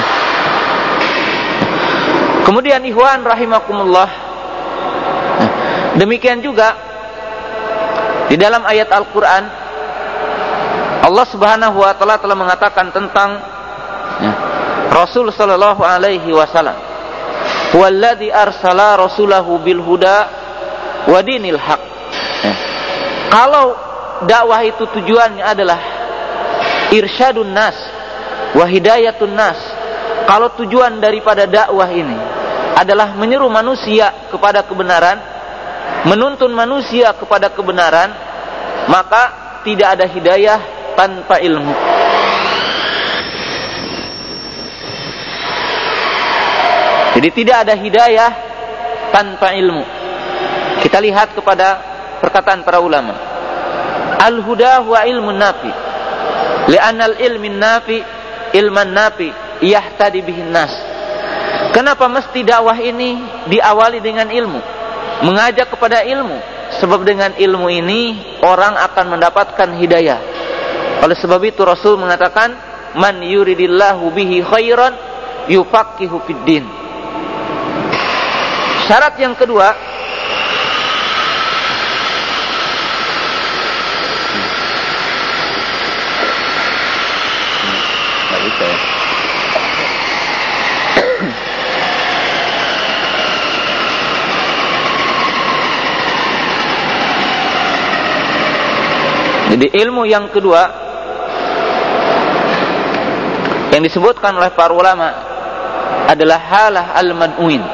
Kemudian ikhwan rahimakumullah, demikian juga di dalam ayat Al-Quran Allah subhanahu wa ta'ala telah mengatakan tentang Rasul sallallahu alaihi wasallam, huwallazi arsala rasulahu bil huda wa dinil haq. Kalau dakwah itu tujuannya adalah irsyadun nas wa hidayatun nas, kalau tujuan daripada dakwah ini adalah menyeru manusia kepada kebenaran, menuntun manusia kepada kebenaran, maka tidak ada hidayah tanpa ilmu. Jadi tidak ada hidayah tanpa ilmu. Kita lihat kepada perkataan para ulama, al-huda huwa ilmun nafi, li'anna al-ilmin nafi ilman nafi yahtadi bihin nas. Kenapa mesti dakwah ini diawali dengan ilmu, mengajak kepada ilmu? Sebab dengan ilmu ini orang akan mendapatkan hidayah. Oleh sebab itu Rasul mengatakan, man yuridillahu bihi khairan yufaqihu fid din. Syarat yang kedua, jadi ilmu yang kedua yang disebutkan oleh para ulama adalah halah al-mad'uin.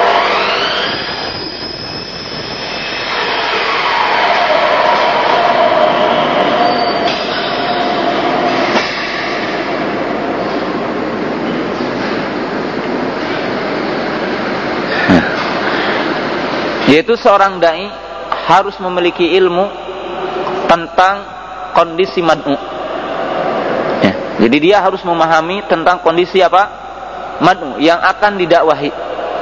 Yaitu seorang dai harus memiliki ilmu tentang kondisi mad'u. Ya, jadi dia harus memahami tentang kondisi apa? Mad'u yang akan didakwahi.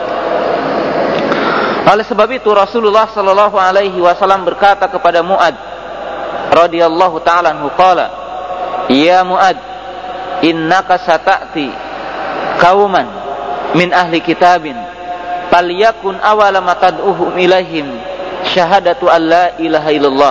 Oleh sebab itu Rasulullah sallallahu alaihi wasallam berkata kepada Mu'ad radhiyallahu ta'ala anhu, qala, ya Mu'ad, innaka sata'ti qauman min ahli kitabin falyakun awala ma tad'uhum ilaihim syahadatu alla ilaha illallah.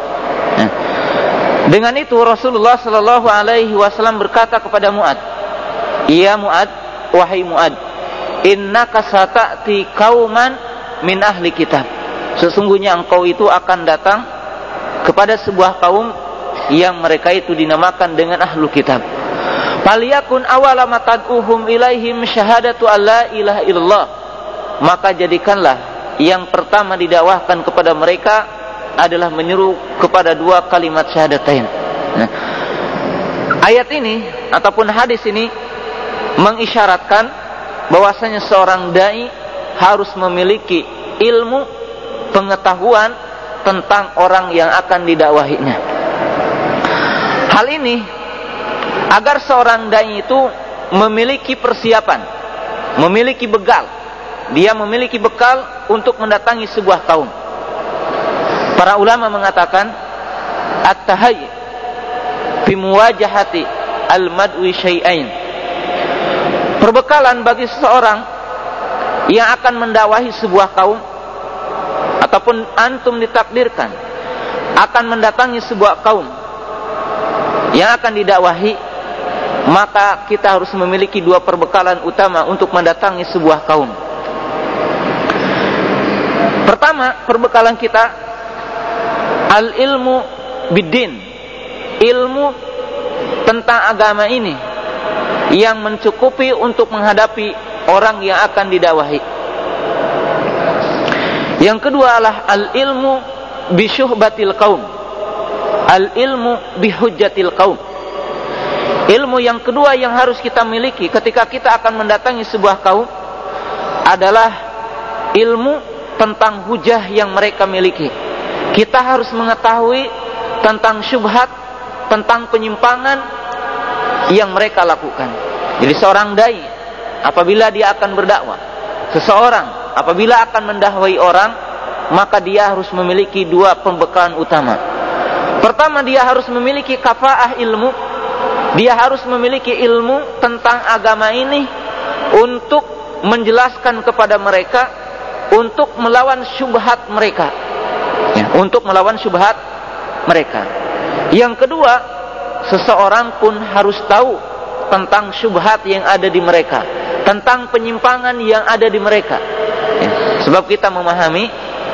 Dengan itu Rasulullah sallallahu alaihi wasallam berkata kepada Mu'ad, ya Mu'ad, wahai Mu'ad, innaka sata'ti qauman min ahli kitab, sesungguhnya engkau itu akan datang kepada sebuah kaum yang mereka itu dinamakan dengan ahlu kitab. Falyakun awala ma tad'uhum ilaihim syahadatu alla ilaha illallah, maka jadikanlah yang pertama didakwahkan kepada mereka adalah menyeru kepada 2 kalimat syahadatain. Nah, ayat ini ataupun hadis ini mengisyaratkan bahwasanya seorang dai harus memiliki ilmu, pengetahuan tentang orang yang akan didakwahinya. Hal ini agar seorang dai itu memiliki persiapan, memiliki bekal. Dia memiliki bekal untuk mendatangi sebuah kaum. Para ulama mengatakan at-tahayyu fi muwajahati al-mad'i syai'ain. Perbekalan bagi seseorang yang akan mendakwahi sebuah kaum, ataupun antum ditakdirkan akan mendatangi sebuah kaum yang akan didakwahi, maka kita harus memiliki 2 perbekalan utama untuk mendatangi sebuah kaum. Pertama, perbekalan kita al-ilmu biddin, ilmu tentang agama ini yang mencukupi untuk menghadapi orang yang akan didakwahi. Yang kedua adalah al-ilmu bisyuhbatil qaum, al-ilmu bihujjatil qaum. Ilmu yang kedua yang harus kita miliki ketika kita akan mendatangi sebuah kaum adalah ilmu tentang hujah yang mereka miliki. Kita harus mengetahui tentang syubhat, tentang penyimpangan yang mereka lakukan. Jadi seorang dai apabila dia akan berdakwah, seseorang apabila akan mendakwai orang, maka dia harus memiliki dua pembekalan utama. Pertama, dia harus memiliki kafaah ilmu. Dia harus memiliki ilmu tentang agama ini untuk menjelaskan kepada mereka, untuk melawan syubhat mereka, untuk melawan syubhat mereka. Yang kedua, seseorang pun harus tahu tentang syubhat yang ada di mereka, tentang penyimpangan yang ada di mereka. Sebab kita memahami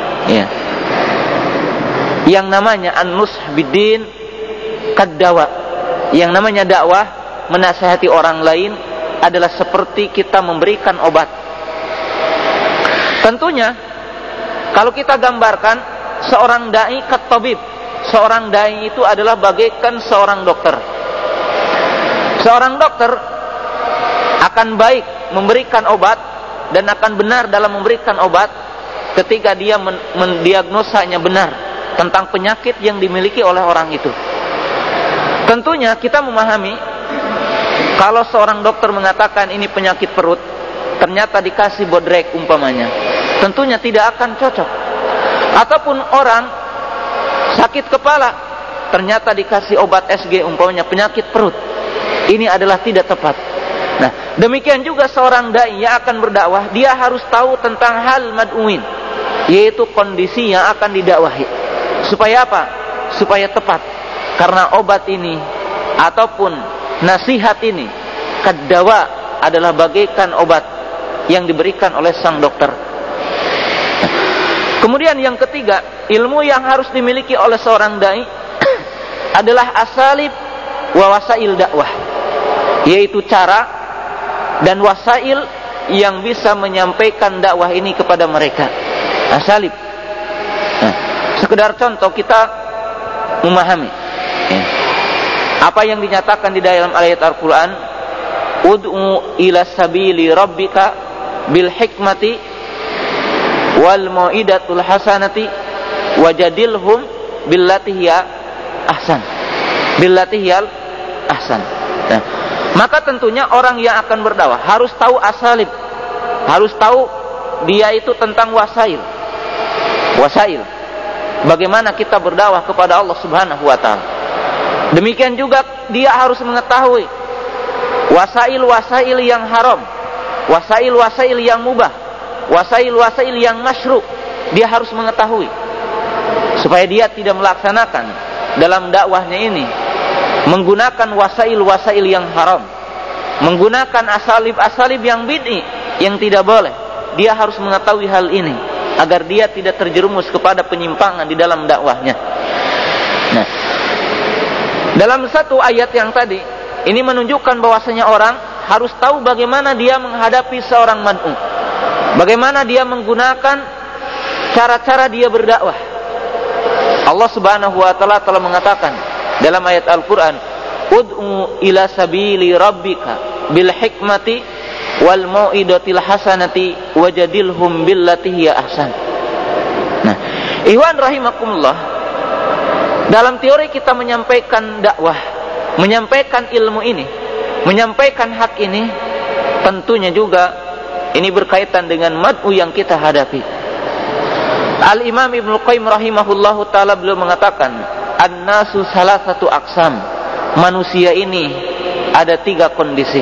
yang namanya an-nush bid-din kad-dawa. Yang namanya dakwah, menasihati orang lain adalah seperti kita memberikan obat. Tentunya kalau kita gambarkan seorang dai kat-tabib, seorang dai itu adalah bagaikan seorang dokter. Seorang dokter akan baik memberikan obat dan akan benar dalam memberikan obat ketika dia mendiagnosanya benar tentang penyakit yang dimiliki oleh orang itu. Tentunya kita memahami kalau seorang dokter mengatakan ini penyakit perut, ternyata dikasih bodrek umpamanya, tentunya tidak akan cocok. Ataupun orang sakit kepala, ternyata dikasih obat SG umpamanya penyakit perut, ini adalah tidak tepat. Nah, demikian juga seorang dai yang akan berdakwah, dia harus tahu tentang hal mad'uin, yaitu kondisi yang akan didakwahi. Supaya apa? Supaya tepat. Karena obat ini ataupun nasihat ini kad-dawa adalah bagaikan obat yang diberikan oleh sang dokter. Kemudian yang ketiga, ilmu yang harus dimiliki oleh seorang dai adalah asalib wa wasail dakwah, yaitu cara dan wasail yang bisa menyampaikan dakwah ini kepada mereka. Asalib. Sekedar contoh kita memahami apa yang dinyatakan di dalam ayat Al-Quran, ud'u ila sabili rabbika bil hikmati wal mau'idatul hasanati wajadilhum billati hiya ahsan. Billati hiya ahsan. Nah, maka tentunya orang yang akan berdakwah harus tahu asalib, harus tahu dia itu tentang wasail. Wasail. Bagaimana kita berdakwah kepada Allah Subhanahu wa taala. Demikian juga dia harus mengetahui wasail-wasail yang haram, wasail-wasail yang mubah, wasail-wasail yang masyru'. Dia harus mengetahui supaya dia tidak melaksanakan dalam dakwahnya ini menggunakan wasail-wasail yang haram, menggunakan asalib-asalib yang bid'i, yang tidak boleh. Dia harus mengetahui hal ini agar dia tidak terjerumus kepada penyimpangan di dalam dakwahnya. Nah, dalam satu ayat yang tadi, ini menunjukkan bahwasanya orang harus tahu bagaimana dia menghadapi seorang mad'u, bagaimana dia menggunakan cara-cara dia berdakwah. Allah Subhanahu wa taala telah mengatakan dalam ayat Al-Qur'an, ud'u ila sabili rabbika bil hikmati wal mau'idatil hasanati wajadilhum billati hiya ahsan. Nah, ikhwan rahimakumullah, dalam teori kita menyampaikan dakwah, menyampaikan ilmu ini, menyampaikan hak ini, tentunya juga ini berkaitan dengan mad'u yang kita hadapi. Al-Imam Ibnu Qayyim rahimahullahu ta'ala beliau mengatakan, an-nasu salasatu aqsam. Manusia ini ada 3 kondisi.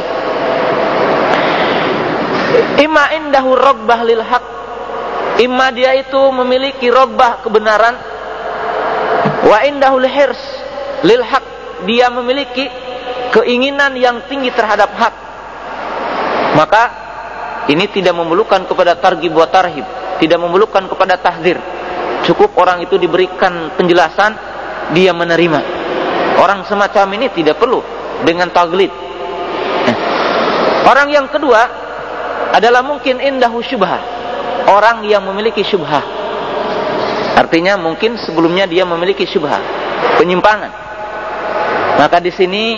Imma indahu ragbah lil haq, imma dia itu memiliki ragbah kebenaran, wa indahul hirs lil haq, dia memiliki keinginan yang tinggi terhadap hak. Maka ini tidak memerlukan kepada targhib wa tarhib, tidak memerlukan kepada tahdzir. Cukup orang itu diberikan penjelasan, dia menerima. Orang semacam ini tidak perlu dengan taglid. Orang yang kedua adalah mungkin indahu syubhah, orang yang memiliki syubhah. Artinya mungkin sebelumnya dia memiliki syubhah, penyimpangan. Maka di sini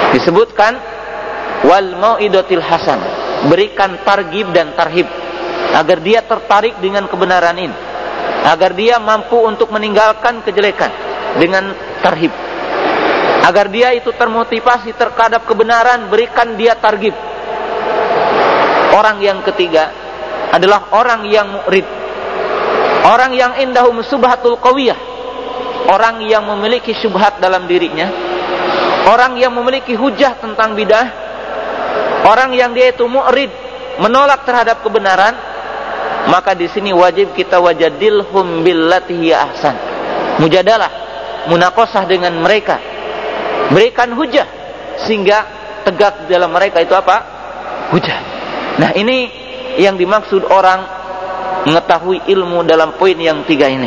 disebutkan wal mau'idatil hasan, berikan targhib dan tarhib. agar dia tertarik dengan kebenaran ini, agar dia mampu untuk meninggalkan kejelekan dengan tarhib, agar dia itu termotivasi terhadap kebenaran, berikan dia targhib. Orang yang ketiga adalah orang yang mu'rid, orang yang indahum subhatul qawiyah, orang yang memiliki syubhat dalam dirinya, orang yang memiliki hujah tentang bidah, orang yang dia itu mu'rid, menolak terhadap kebenaran. Maka di sini wajib kita wajadilhum billati hiya ahsan, mujadalah, munaqashah dengan mereka, berikan hujah sehingga tegak dalam mereka itu apa? Hujah. Nah, ini yang dimaksud orang mengetahui ilmu dalam poin yang tiga ini.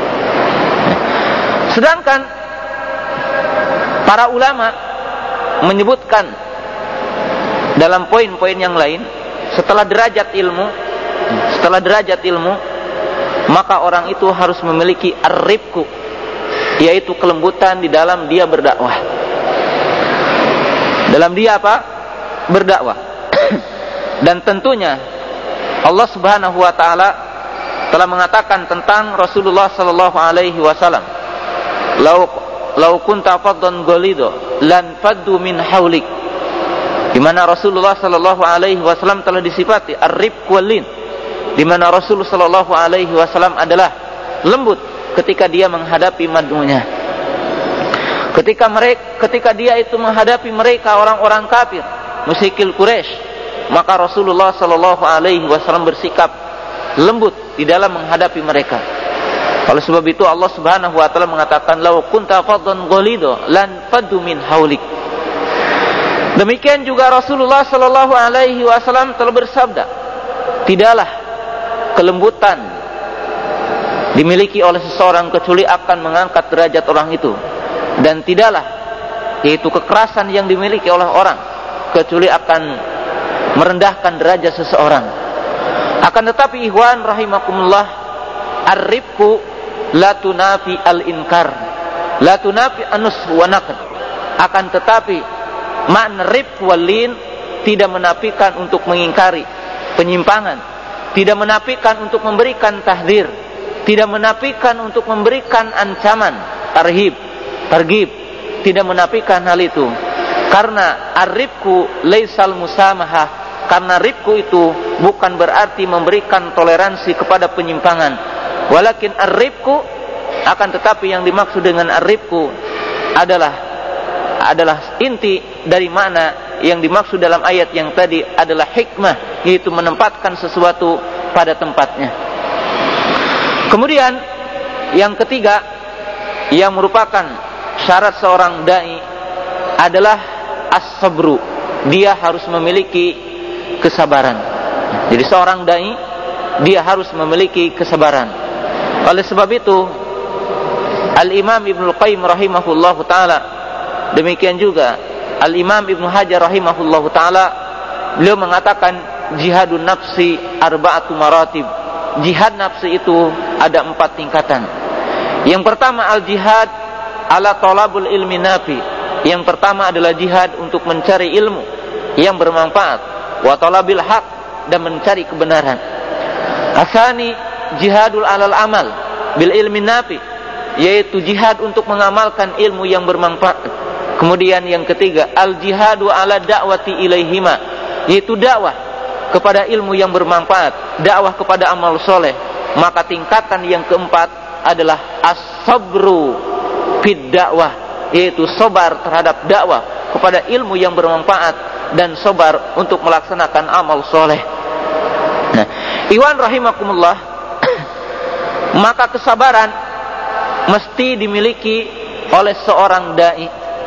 Sedangkan para ulama menyebutkan dalam poin-poin yang lain, setelah derajat ilmu, maka orang itu harus memiliki ar-rifqu, yaitu kelembutan di dalam dia berdakwah. Dalam dia apa? Berdakwah. Dan tentunya Allah Subhanahu wa taala telah mengatakan tentang Rasulullah sallallahu alaihi wasallam, "Lau kunta faddan ghalido lan faddu min haulik." Di mana Rasulullah sallallahu alaihi wasallam telah disifati ar-rifq wal lin, di mana Rasul sallallahu alaihi wasallam adalah lembut ketika dia menghadapi madmunya. Ketika dia itu menghadapi mereka orang-orang kafir, musyrikin Quraisy, maka Rasulullah sallallahu alaihi wasallam bersikap lembut di dalam menghadapi mereka. Oleh sebab itu Allah Subhanahu wa taala mengatakan, "Lau kunta faddan ghalido lan faddu min haulik." Demikian juga Rasulullah sallallahu alaihi wasallam telah bersabda, tidaklah kelembutan dimiliki oleh seseorang kecuali akan mengangkat derajat orang itu, dan tidaklah yaitu kekerasan yang dimiliki oleh orang kecuali akan merendahkan derajat seseorang. Akan tetapi ikhwan rahimakumullah, ar-rifqu la tunafi al-inkar, la tunafi anus wa naqd. Akan tetapi makna rifq wal lin tidak menafikan untuk mengingkari penyimpangan, tidak menafikan untuk memberikan tahdzir, tidak menafikan untuk memberikan ancaman, targhib, tidak menafikan hal itu. Karena ar-rifqu laisal musamahah, karena rifqu itu bukan berarti memberikan toleransi kepada penyimpangan. Walakin ar-rifqu, akan tetapi yang dimaksud dengan ar-rifqu adalah inti dari makna yang dimaksud dalam ayat yang tadi adalah hikmah, yaitu menempatkan sesuatu pada tempatnya. Kemudian yang ketiga yang merupakan syarat seorang dai adalah as-sabru. Dia harus memiliki kesabaran. Jadi seorang dai dia harus memiliki kesabaran. Oleh sebab itu Al-Imam Ibnu Qayyim rahimahullahu taala, demikian juga Al-Imam Ibnu Hajar rahimahullahu taala, beliau mengatakan jihadun nafsi arba'atu maratib. Jihad nafsi itu ada 4 tingkatan. Yang pertama al-jihad ala talabul ilmi nafi. Yang pertama adalah jihad untuk mencari ilmu yang bermanfaat, wa talabil haq, dan mencari kebenaran. Asani jihadul alal amal bil ilmi nafi, yaitu jihad untuk mengamalkan ilmu yang bermanfaat. Kemudian yang ketiga al-jihadu ala da'wati ilaihima, yaitu dakwah kepada ilmu yang bermanfaat, dakwah kepada amal soleh. Maka tingkatan yang keempat adalah as-sabru fid dakwah, yaitu sabar terhadap dakwah kepada ilmu yang bermanfaat dan sabar untuk melaksanakan amal soleh. Nah, ikhwan rahimakumullah, maka kesabaran mesti dimiliki oleh seorang dai,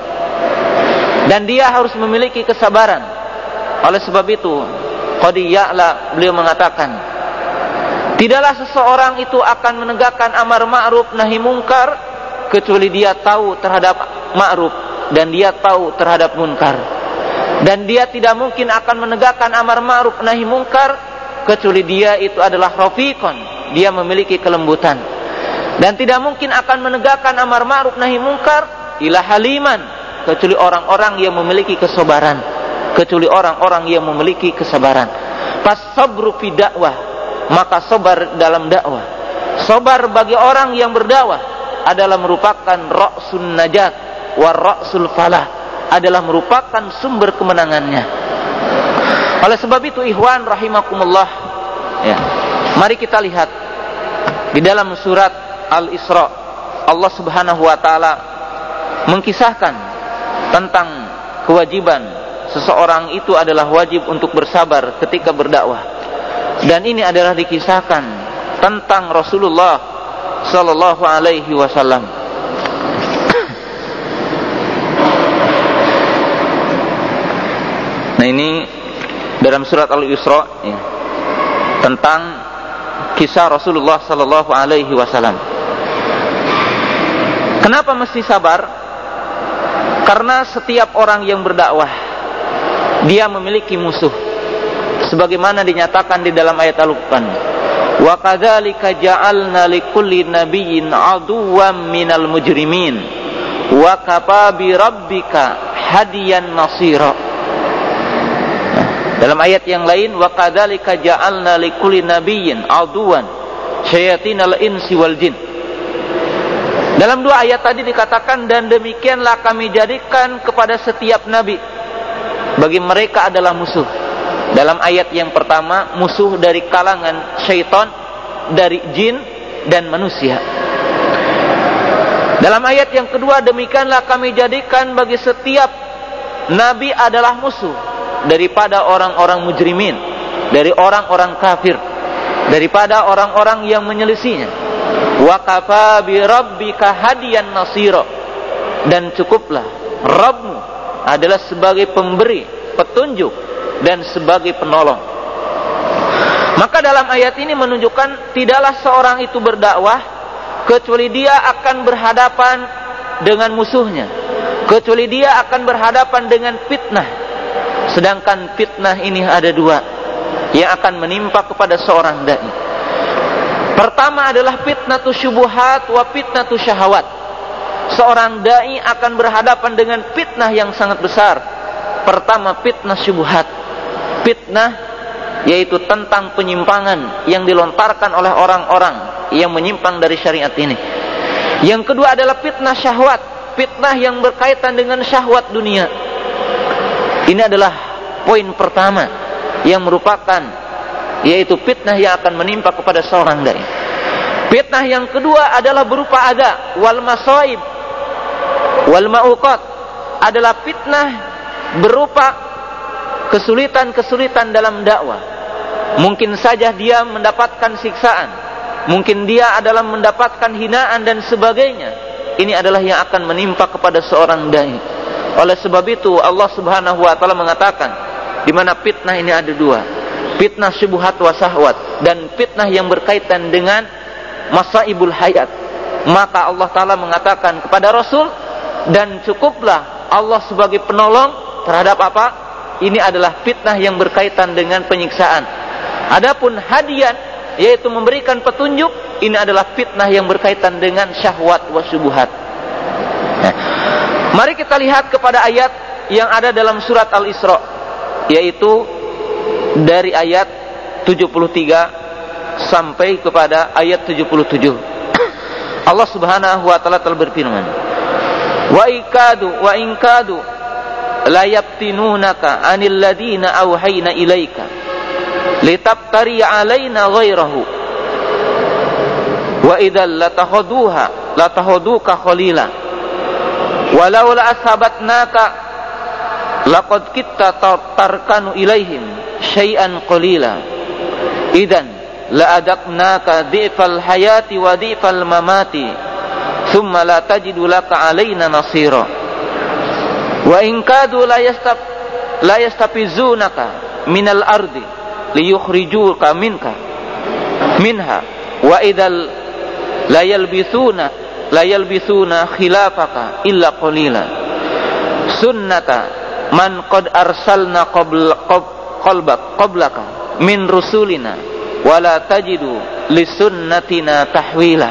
dan dia harus memiliki kesabaran. Oleh sebab itu Qadi Ya'la beliau mengatakan, tidaklah seseorang itu akan menegakkan amar ma'ruf nahi mungkar kecuali dia tahu terhadap ma'ruf dan dia tahu terhadap munkar. Dan dia tidak mungkin akan menegakkan amar ma'ruf nahi mungkar kecuali dia itu adalah rafiqan, dia memiliki kelembutan. Dan tidak mungkin akan menegakkan amar ma'ruf nahi mungkar ila haliman, kecuali orang-orang yang memiliki kesabaran, kecuali orang-orang yang memiliki kesabaran. Pas sabru fi dakwah, maka sabar dalam dakwah, sabar bagi orang yang berdakwah adalah merupakan ra'sun najat wa ra'sul falah, adalah merupakan sumber kemenangannya. Oleh sebab itu ikhwan rahimakumullah, ya, mari kita lihat di dalam surat Al-Isra, Allah Subhanahu wa taala mengkisahkan tentang kewajiban seseorang itu adalah wajib untuk bersabar ketika berdakwah. Dan ini adalah dikisahkan tentang Rasulullah sallallahu alaihi wasallam. Nah, ini dalam surat Al-Isra, ya, tentang kisah Rasulullah sallallahu alaihi wasallam. Kenapa mesti sabar? Karena setiap orang yang berdakwah dia memiliki musuh, sebagaimana dinyatakan di dalam ayat Al-Qur'an, wa kadzalika ja'alna likulli nabiyyin aduwwan minal mujrimin wa kafa bi rabbika hadiyan nasira. Dalam ayat yang lain, wa kadzalika ja'alna likulli nabiyyin aduwwan syayatinal insi wal jin. Dalam dua ayat tadi dikatakan, dan demikianlah kami jadikan kepada setiap nabi bagi mereka adalah musuh. Dalam ayat yang pertama, musuh dari kalangan syaitan, dari jin dan manusia. Dalam ayat yang kedua, demikianlah kami jadikan bagi setiap nabi adalah musuh daripada orang-orang mujrimin, dari orang-orang kafir, daripada orang-orang yang menyelisihinya. Wa kafa bi rabbika hadiyan nasira, dan cukuplah Rabbmu adalah sebagai pemberi petunjuk dan sebagai penolong. Maka dalam ayat ini menunjukkan tidaklah seorang itu berdakwah kecuali dia akan berhadapan dengan musuhnya, kecuali dia akan berhadapan dengan fitnah. Sedangkan fitnah ini ada dua yang akan menimpa kepada seorang dai. Pertama adalah fitnatus syubuhat wa fitnatus syahawat. Seorang dai akan berhadapan dengan fitnah yang sangat besar. Pertama, fitnah syubuhat. Fitnah yaitu tentang penyimpangan yang dilontarkan oleh orang-orang yang menyimpang dari syariat ini. Yang kedua adalah fitnah syahwat, fitnah yang berkaitan dengan syahwat dunia. Ini adalah poin pertama yang merupakan, yaitu fitnah yang akan menimpa kepada seorang dai. Fitnah yang kedua adalah berupa adza wal masaib wal mauqat, adalah fitnah berupa kesulitan-kesulitan dalam dakwah. Mungkin saja dia mendapatkan siksaan, mungkin dia adalah mendapatkan hinaan dan sebagainya. Ini adalah yang akan menimpa kepada seorang dai. Oleh sebab itu Allah Subhanahu wa taala mengatakan, di mana fitnah ini ada dua, fitnah syubhat wa syahwat, dan fitnah yang berkaitan dengan masaibul hayat. Maka Allah Ta'ala mengatakan kepada Rasul, dan cukuplah Allah sebagai penolong terhadap apa? Ini adalah fitnah yang berkaitan dengan penyiksaan. Adapun hadian, yaitu memberikan petunjuk, ini adalah fitnah yang berkaitan dengan syahwat wa syubhat. Nah, mari kita lihat kepada ayat yang ada dalam surat Al-Isra, yaitu dari ayat 73 sampai kepada ayat 77. Allah Subhanahu wa taala telah berfirman, wa inkadu la yaftinunaka 'anil ladina auhayna ilaika litabtari 'alaina ghairahu wa idzal latahuduka khalila walau la ashabatnaka laqad kitta tarkanu ilaihim syai'an qalila idan la adaqnaka dhi'fal hayati wa dhi'fal mamati thumma la tajidu laka alaina nasira wa in kadu la yastafizunaka minal ardi liyukhrijuka minha wa idal la yalbithuna khilafaka illa qalila sunnata man qad arsalna qablaka min rusulina wala tajidu lisunnatina tahwila.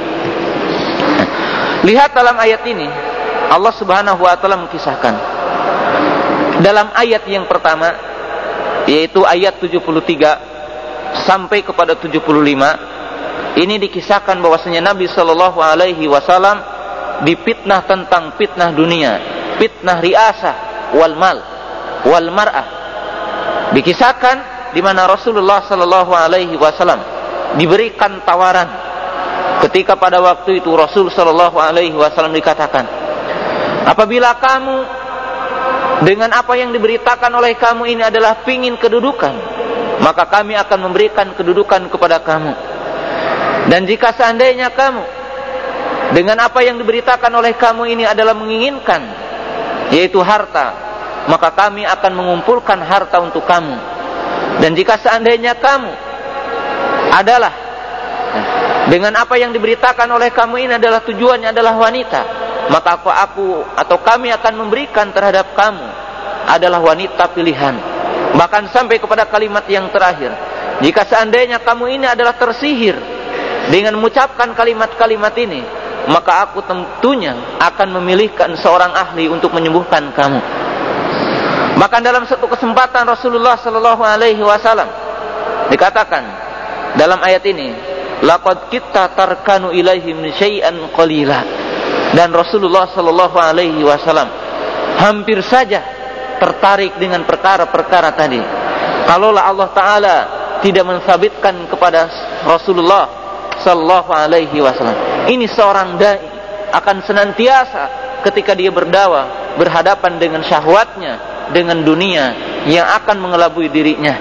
Lihat dalam ayat ini Allah Subhanahu wa taala mengkisahkan dalam ayat yang pertama, yaitu ayat 73, sampai kepada 75, ini dikisahkan bahwasanya Nabi sallallahu alaihi wasallam dipitnah tentang fitnah dunia, fitnah riasah wal mal wal mar'ah. Dikisahkan di mana Rasulullah sallallahu alaihi wasallam diberikan tawaran ketika pada waktu itu Rasul sallallahu alaihi wasallam dikatakan, apabila kamu dengan apa yang diberitakan oleh kamu ini adalah pingin kedudukan, maka kami akan memberikan kedudukan kepada kamu. Dan jika seandainya kamu dengan apa yang diberitakan oleh kamu ini adalah menginginkan, yaitu harta, maka kami akan mengumpulkan harta untuk kamu. Dan jika seandainya kamu adalah dengan apa yang diberitakan oleh kamu ini adalah tujuannya adalah wanita, maka aku atau kami akan memberikan terhadap kamu adalah wanita pilihan. Bahkan sampai kepada kalimat yang terakhir, jika seandainya kamu ini adalah tersihir dengan mengucapkan kalimat-kalimat ini, maka aku tentunya akan memilihkan seorang ahli untuk menyembuhkan kamu. Bahkan dalam satu kesempatan Rasulullah sallallahu alaihi wasallam dikatakan dalam ayat ini, laqad kitta tarkanu ilaihim syai'an qalila. Dan Rasulullah sallallahu alaihi wasallam hampir saja tertarik dengan perkara-perkara tadi. Kalaulah Allah taala tidak mensabitkan kepada Rasulullah sallallahu alaihi wasallam, ini seorang dai akan senantiasa ketika dia berdakwah berhadapan dengan syahwatnya, dengan dunia yang akan mengelabui dirinya.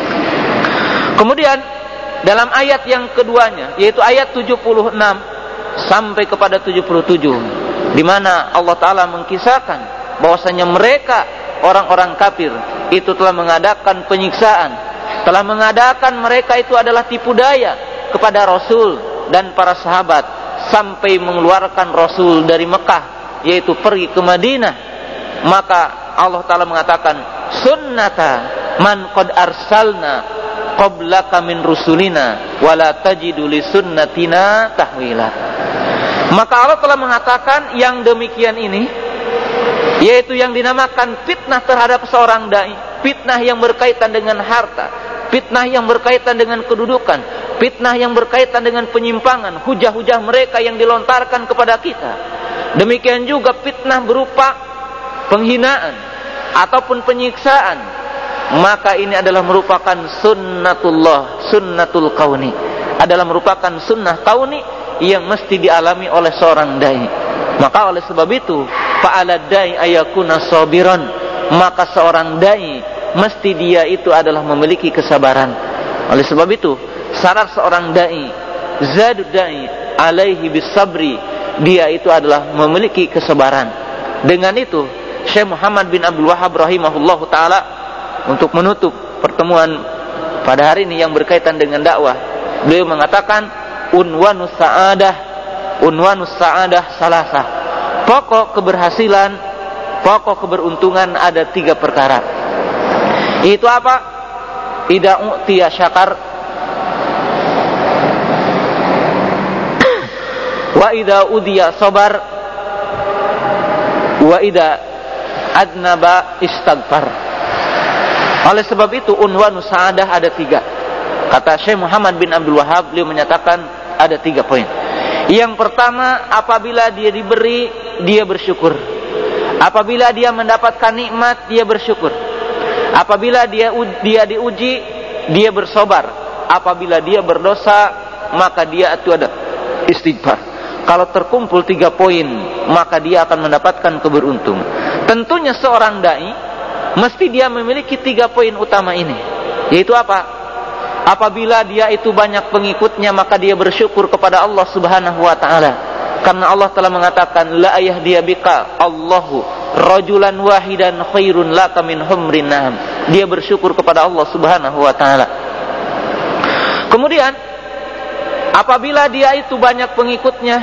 Kemudian dalam ayat yang keduanya, yaitu ayat 76 sampai kepada 77, di mana Allah taala mengkisahkan bahwasanya mereka orang-orang kafir itu telah mengadakan penyiksaan, telah mengadakan mereka itu adalah tipu daya kepada Rasul dan para sahabat sampai mengeluarkan Rasul dari Mekah, yaitu pergi ke Madinah. Maka Allah taala mengatakan, sunnata man qad arsalna qablaka min rusulina wala tajidu li sunnatina tahwila. Maka Allah telah mengatakan yang demikian ini, yaitu yang dinamakan fitnah terhadap seorang dai, fitnah yang berkaitan dengan harta, fitnah yang berkaitan dengan kedudukan, fitnah yang berkaitan dengan penyimpangan, hujah-hujah mereka yang dilontarkan kepada kita. Demikian juga fitnah berupa penghinaan ataupun penyiksaan, maka ini adalah merupakan sunnatullah, sunnatul kauni, adalah merupakan sunnah kauni yang mesti dialami oleh seorang dai. Maka oleh sebab itu, fa'ala dai ayakuna sabiran, maka seorang dai mesti dia itu adalah memiliki kesabaran. Oleh sebab itu, syarat seorang dai, zadud dai alaihi bisabri, dia itu adalah memiliki kesabaran. Dengan itu Syekh Muhammad bin Abdul Wahhab rahimahullahu taala, untuk menutup pertemuan pada hari ini yang berkaitan dengan dakwah, beliau mengatakan unwanus sa'adah salasah. Pokok keberhasilan, pokok keberuntungan ada 3 perkara. Itu apa? Idza u'tiya syakar, wa idza udiya sabar, wa idza adnaba istaghfar. Oleh sebab itu unwanus sa'adah ada 3. Kata Syekh Muhammad bin Abdul Wahhab, beliau menyatakan ada 3 poin. Yang pertama, apabila dia diberi, dia bersyukur. Apabila dia mendapatkan nikmat, dia bersyukur. Apabila dia diuji, dia bersabar. Apabila dia berdosa, maka dia itu ada istighfar. Kalau terkumpul 3 poin, maka dia akan mendapatkan keberuntungan. Tentunya seorang dai mesti dia memiliki 3 poin utama ini. Yaitu apa? Apabila dia itu banyak pengikutnya, maka dia bersyukur kepada Allah Subhanahu wa taala. Karena Allah telah mengatakan, la yahdiya bika Allahu rajulan wahidan khairun laka min humrin na'am. Dia bersyukur kepada Allah Subhanahu wa taala. Kemudian apabila dia itu banyak pengikutnya,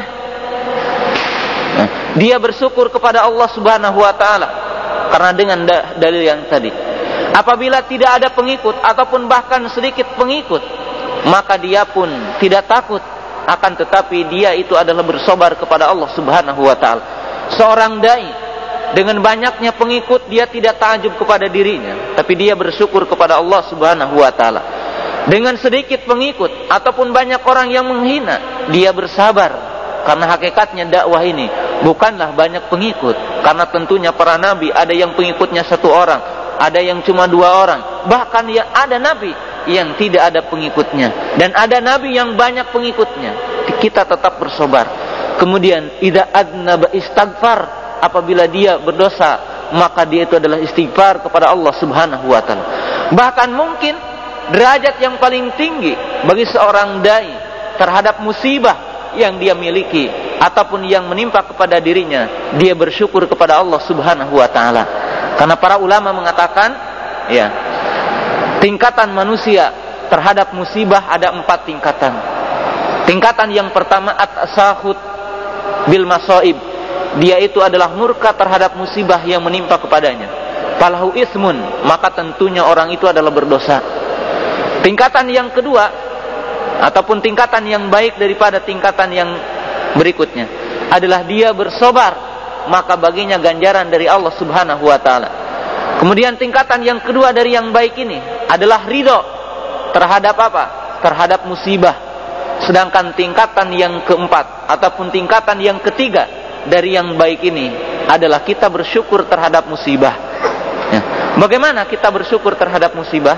dia bersyukur kepada Allah Subhanahu wa taala karena dengan dalil yang tadi. Apabila tidak ada pengikut ataupun bahkan sedikit pengikut, maka dia pun tidak takut, akan tetapi dia itu adalah bersabar kepada Allah Subhanahu wa taala. Seorang dai dengan banyaknya pengikut, dia tidak takjub kepada dirinya, tapi dia bersyukur kepada Allah Subhanahu wa taala. Dengan sedikit pengikut ataupun banyak orang yang menghina, dia bersabar. Karena hakikatnya dakwah ini bukanlah banyak pengikut. Karena tentunya para nabi ada yang pengikutnya 1 orang, ada yang cuma 2 orang. Bahkan ya ada nabi yang tidak ada pengikutnya, dan ada nabi yang banyak pengikutnya. Kita tetap bersabar. Kemudian idza adnaba istighfar, apabila dia berdosa, maka dia itu adalah istighfar kepada Allah Subhanahu wa taala. Bahkan mungkin derajat yang paling tinggi bagi seorang dai terhadap musibah yang dia miliki ataupun yang menimpa kepada dirinya, dia bersyukur kepada Allah Subhanahu wa taala. Karena para ulama mengatakan, ya, tingkatan manusia terhadap musibah ada 4 tingkatan. Tingkatan yang pertama at-tasahud bil masaib. Dia itu adalah murka terhadap musibah yang menimpa kepadanya. Falahu ismun, maka tentunya orang itu adalah berdosa. Tingkatan yang kedua ataupun tingkatan yang baik daripada tingkatan yang berikutnya adalah dia bersabar, maka baginya ganjaran dari Allah Subhanahu wa taala. Kemudian tingkatan yang kedua dari yang baik ini adalah ridho terhadap apa? Terhadap musibah. Sedangkan tingkatan yang keempat ataupun tingkatan yang ketiga dari yang baik ini adalah kita bersyukur terhadap musibah. Ya. Bagaimana kita bersyukur terhadap musibah?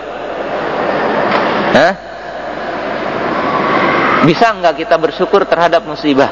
Bisa enggak kita bersyukur terhadap musibah?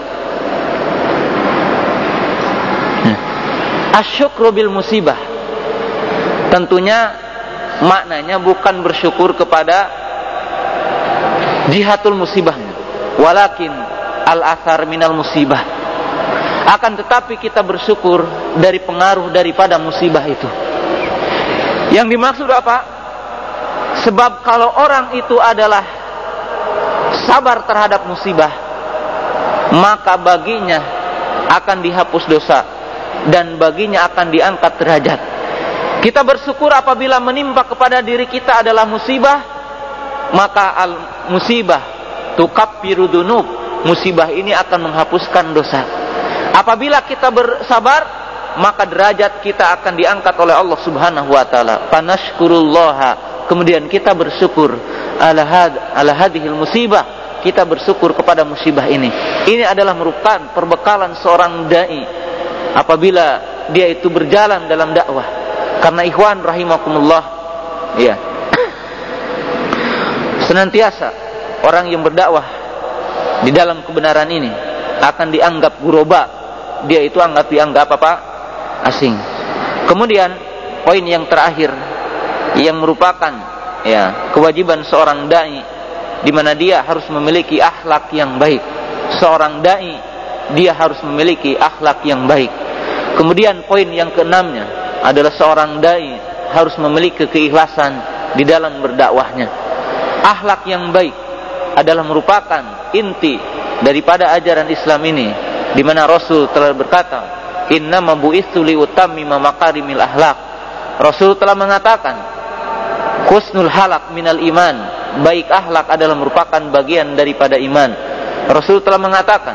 Asyukru bil musibah, tentunya maknanya bukan bersyukur kepada jihatul musibahnya, walakin al-athar minal musibah. Akan tetapi kita bersyukur dari pengaruh daripada musibah itu. Yang dimaksud apa? Sebab kalau orang itu adalah sabar terhadap musibah, maka baginya akan dihapus dosa dan baginya akan diangkat derajat. Kita bersyukur apabila menimpa kepada diri kita adalah musibah, maka musibah tukaffiru dzunub, musibah ini akan menghapuskan dosa. Apabila kita bersabar, maka derajat kita akan diangkat oleh Allah Subhanahu wa taala. Panashkurullaha, kemudian kita bersyukur ala hadhil musibah, kita bersyukur kepada musibah ini. Ini adalah merupakan perbekalan seorang dai apabila dia itu berjalan dalam dakwah. Karena ikhwan rahimakumullah, ya, senantiasa orang yang berdakwah di dalam kebenaran ini akan dianggap guroba. Dia itu dianggap apa? Asing. Kemudian poin yang terakhir yang merupakan, ya, kewajiban seorang dai, di mana dia harus memiliki akhlak yang baik. Seorang dai dia harus memiliki akhlak yang baik. Kemudian poin yang keenamnya adalah seorang dai harus memiliki keikhlasan di dalam berdakwahnya. Akhlak yang baik adalah merupakan inti daripada ajaran Islam ini, di mana Rasul telah berkata, "Innama bu'itsu liutammima makarimil akhlak." Rasul telah mengatakan, "Husnul halak minal iman." Baik akhlak adalah merupakan bagian daripada iman. Rasul telah mengatakan,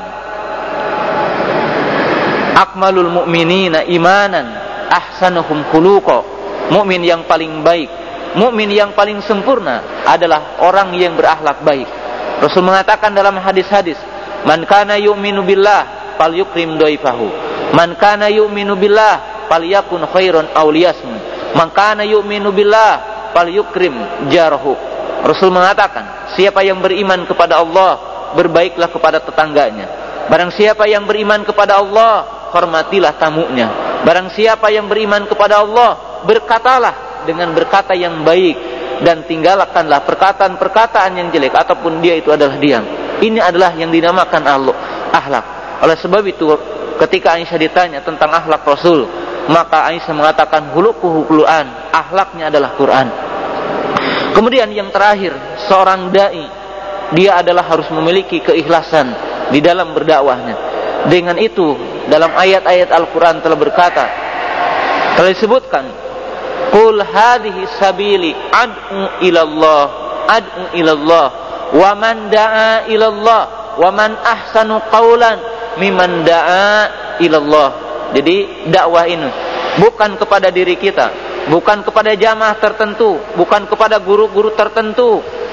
"Akmalul mu'minina imanan ahsanuhum khuluqa." Mukmin yang paling baik, mukmin yang paling sempurna adalah orang yang berakhlak baik. Rasul mengatakan dalam hadis-hadis, "Man kana yu'minu billah falyukrim dhaifahu. Man kana yu'minu billah falyakun khairan aw liyasmut. Man kana yu'minu billah falyukrim jarahu." Rasul mengatakan, siapa yang beriman kepada Allah, berbaiklah kepada tetangganya. Barang siapa yang beriman kepada Allah, hormatilah tamunya. Barang siapa yang beriman kepada Allah, berkatalah dengan berkata yang baik dan tinggalkanlah perkataan-perkataan yang jelek ataupun dia itu adalah diam. Ini adalah yang dinamakan akhlak. Oleh sebab itu ketika Aisyah ditanya tentang akhlak Rasul, maka Aisyah mengatakan hulukuhu Quran, akhlaknya adalah Quran. Kemudian yang terakhir, seorang dai dia adalah harus memiliki keikhlasan di dalam berdakwahnya. Dengan itu dalam ayat-ayat Al-Quran telah telah disebutkan, "Qul hadhihi sabili ad'u ilallah wa man da'a ilallah wa man ahsanu qawlan mimman da'a ilallah." Jadi dakwah ini bukan kepada diri kita, bukan kepada jamaah tertentu, bukan kepada guru-guru tertentu,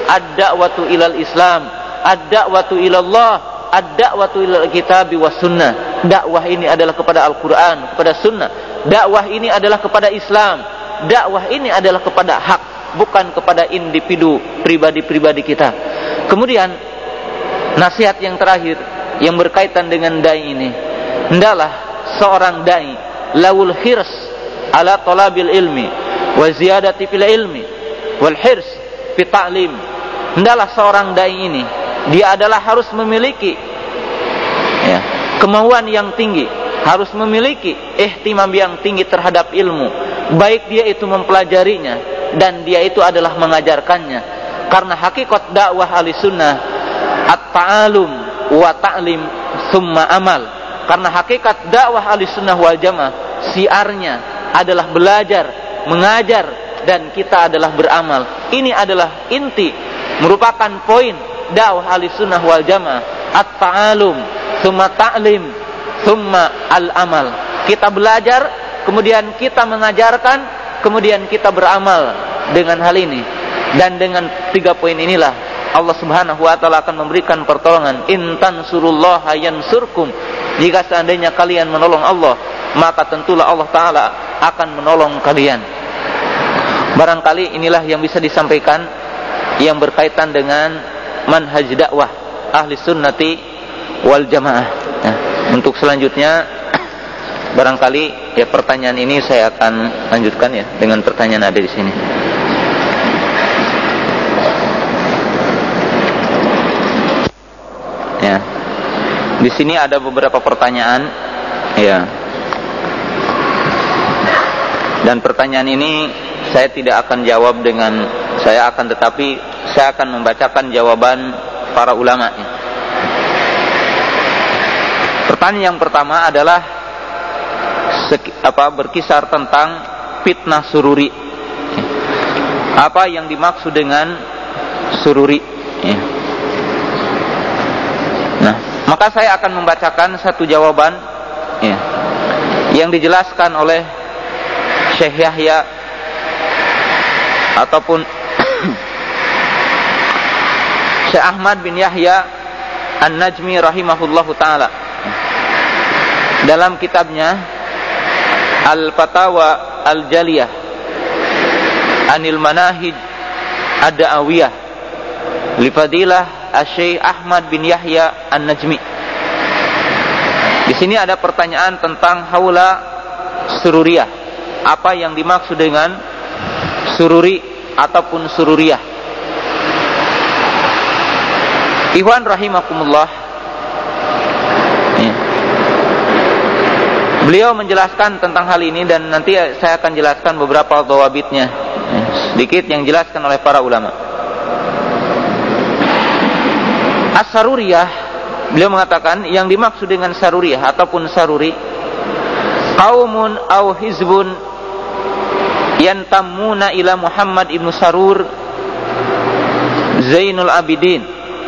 ad-da'watu ilal Islam, ad-da'watu ilallah, ad-da'watu ilal kitabi was sunnah. Dakwah ini adalah kepada Al-Quran, kepada sunnah. Dakwah ini adalah kepada Islam. Dakwah ini adalah kepada hak, bukan kepada individu pribadi-pribadi kita. Kemudian nasihat yang terakhir yang berkaitan dengan dai ini, hendaklah seorang dai lawul hirs ala talabil ilmi wa ziyadati fil ilmi wal hirs fi ta'lim. Hendaklah seorang dai ini, dia adalah harus memiliki kemauan yang tinggi, harus memiliki ihtimam yang tinggi terhadap ilmu, baik dia itu mempelajarinya dan dia itu adalah mengajarkannya. Karena hakikat dakwah ahlussunnah at-ta'alum wa ta'lim summa amal. Karena hakikat dakwah ahlussunnah wal jamaah siarnya adalah belajar, mengajar, dan kita adalah beramal. Ini adalah inti, merupakan poin dakwah ahlussunnah wal jamaah, at-ta'alum summa ta'lim summa al-amal. Kita belajar, kemudian kita mengajarkan, kemudian kita beramal dengan hal ini. Dan dengan 3 poin inilah Allah Subhanahu wa taala akan memberikan pertolongan. In tansurullaha yansurkum. Jika seandainya kalian menolong Allah, maka tentulah Allah taala akan menolong kalian. Barangkali inilah yang bisa disampaikan yang berkaitan dengan manhaj dakwah ahli sunnati wal jamaah. Nah, untuk selanjutnya barangkali pertanyaan ini saya akan lanjutkan dengan pertanyaan ada di sini. Di sini ada beberapa pertanyaan, dan pertanyaan ini saya tidak akan jawab tetapi saya akan membacakan jawaban para ulama. Pertanyaan yang pertama adalah berkisar tentang fitnah sururi. Apa yang dimaksud dengan sururi? Nah, maka saya akan membacakan satu jawaban yang dijelaskan oleh Syekh Yahya ataupun Syekh Ahmad bin Yahya An-Najmi rahimahullahu ta'ala dalam kitabnya Al-Fatawa Al-Jaliyah Anil Manahij Ad-Da'awiyah li Fadilah Syekh Ahmad bin Yahya An-Najmi. Di sini ada pertanyaan tentang haula sururiyah. Apa yang dimaksud dengan sururi ataupun sururiyah? Ikhwan rahimakumullah. Beliau menjelaskan tentang hal ini dan nanti saya akan jelaskan beberapa dhawabitnya. Sedikit yang dijelaskan oleh para ulama. As-saruriyah, beliau mengatakan yang dimaksud dengan saruriyah ataupun saruri, qaumun au hizbun yantamuna ila Muhammad ibnu Sarur Zainul Abidin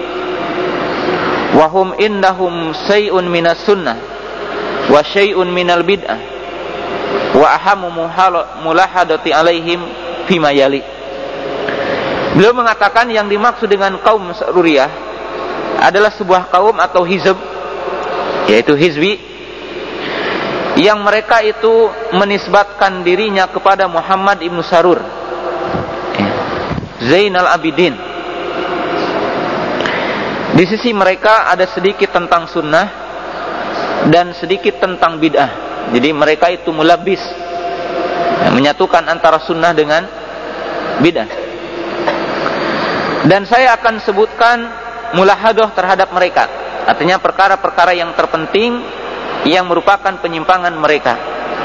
wa hum indahum syai'un minas sunnah wa syai'un minal bid'ah wa ahamu mulahadati alaihim fima yali. Beliau mengatakan yang dimaksud dengan kaum saruriyah adalah sebuah kaum atau hizb, yaitu hizbi, yang mereka itu menisbatkan dirinya kepada Muhammad ibnu Sarur Zainal Abidin. Di sisi mereka ada sedikit tentang sunnah dan sedikit tentang bid'ah. Jadi mereka itu mulabis, menyatukan antara sunnah dengan bid'ah. Dan saya akan sebutkan mulahadah terhadap mereka, artinya perkara-perkara yang terpenting yang merupakan penyimpangan mereka.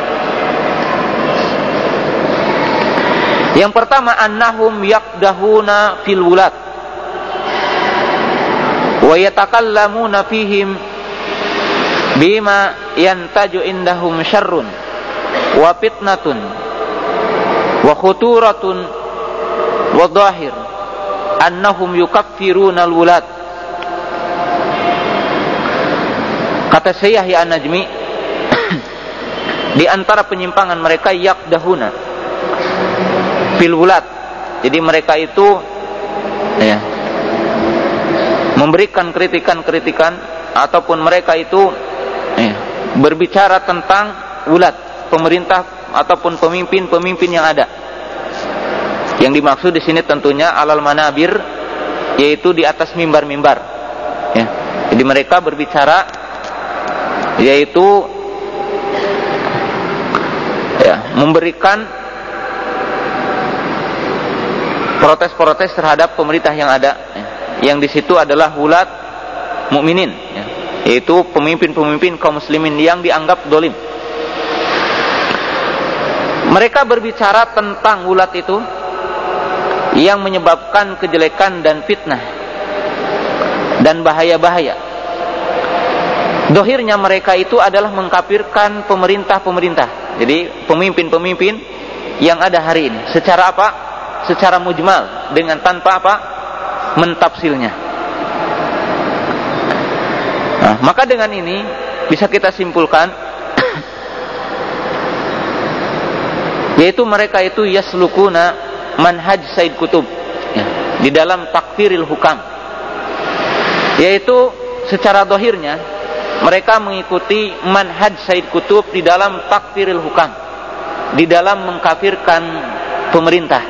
Yang pertama, annahum yaqdahuna fil wulad wa yatakallamuna fihim bima yantaju indahum syarrun wa fitnatun wa khuturatun wa dhahir annahum yukaffiruna al-wulad. Kata Syekh Yahya An-Najmi, di antara penyimpangan mereka yaqdahuna fil wulad. Jadi mereka itu ya, memberikan kritikan-kritikan ataupun mereka itu ya, berbicara tentang ulat pemerintah ataupun pemimpin-pemimpin yang ada. Yang dimaksud di sini tentunya alal manabir, yaitu di atas mimbar-mimbar. Ya. Jadi mereka berbicara yaitu ya, memberikan protes-protes terhadap pemerintah yang ada. Ya. Yang di situ adalah wulat mukminin, ya, yaitu pemimpin-pemimpin kaum muslimin yang dianggap dolim. Mereka berbicara tentang wulat itu yang menyebabkan kejelekan dan fitnah dan bahaya-bahaya. Dohirnya mereka itu adalah mengkafirkan pemerintah-pemerintah. Jadi pemimpin-pemimpin yang ada hari ini. Secara apa? Secara mujmal, dengan tanpa apa? Mentafsilnya. Nah, maka dengan ini bisa kita simpulkan yaitu mereka itu yaslukuna manhaj Said Qutb, ya, di dalam takfiril hukam, yaitu secara dohirnya mereka mengikuti manhaj Said Qutb di dalam takfiril hukam, di dalam mengkafirkan pemerintah.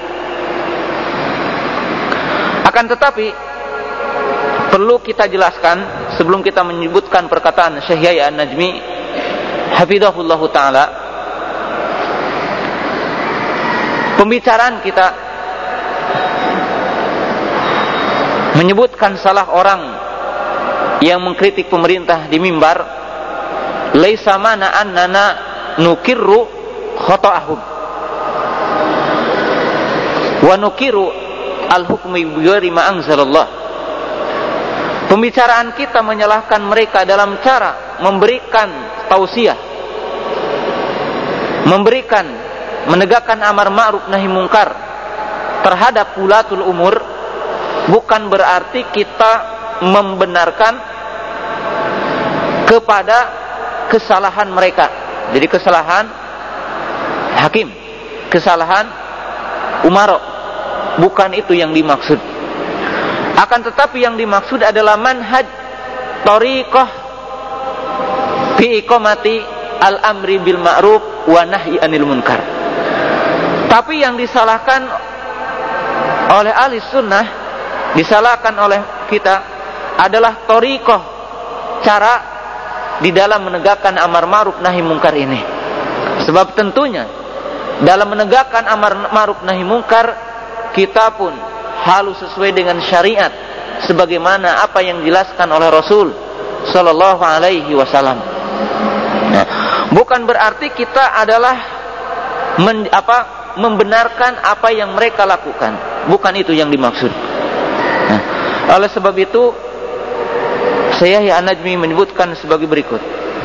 Akan tetapi perlu kita jelaskan sebelum kita menyebutkan perkataan Syekh Yahya An-Najmi hafizahullahu taala, pembicaraan kita menyebutkan salah orang yang mengkritik pemerintah di mimbar, laisa mana annana nukirru khata'ahum wa nukiru al-hukmi bi ghairi ma anzalallah. Pembicaraan kita menyalahkan mereka dalam cara memberikan tausiah, menegakkan amar ma'ruf nahi mungkar terhadap ulatul umur, bukan berarti kita membenarkan kepada kesalahan mereka. Jadi kesalahan hakim, kesalahan umaro, bukan itu yang dimaksud. Akan tetapi yang dimaksud adalah manhaj thariqah fi iqamati al-amri bil ma'ruf wa nahyi anil munkar. Tapi yang disalahkan oleh ahli sunnah, disalahkan oleh kita adalah thariqah, cara di dalam menegakkan amar ma'ruf nahi munkar ini. Sebab tentunya dalam menegakkan amar ma'ruf nahi munkar kita pun harus sesuai dengan syariat sebagaimana apa yang dijelaskan oleh Rasul sallallahu alaihi wasallam. Nah, bukan berarti kita adalah membenarkan apa yang mereka lakukan. Bukan itu yang dimaksud. Nah, oleh sebab itu Syekh Yahya An-Najmi menyebutkan sebagai berikut.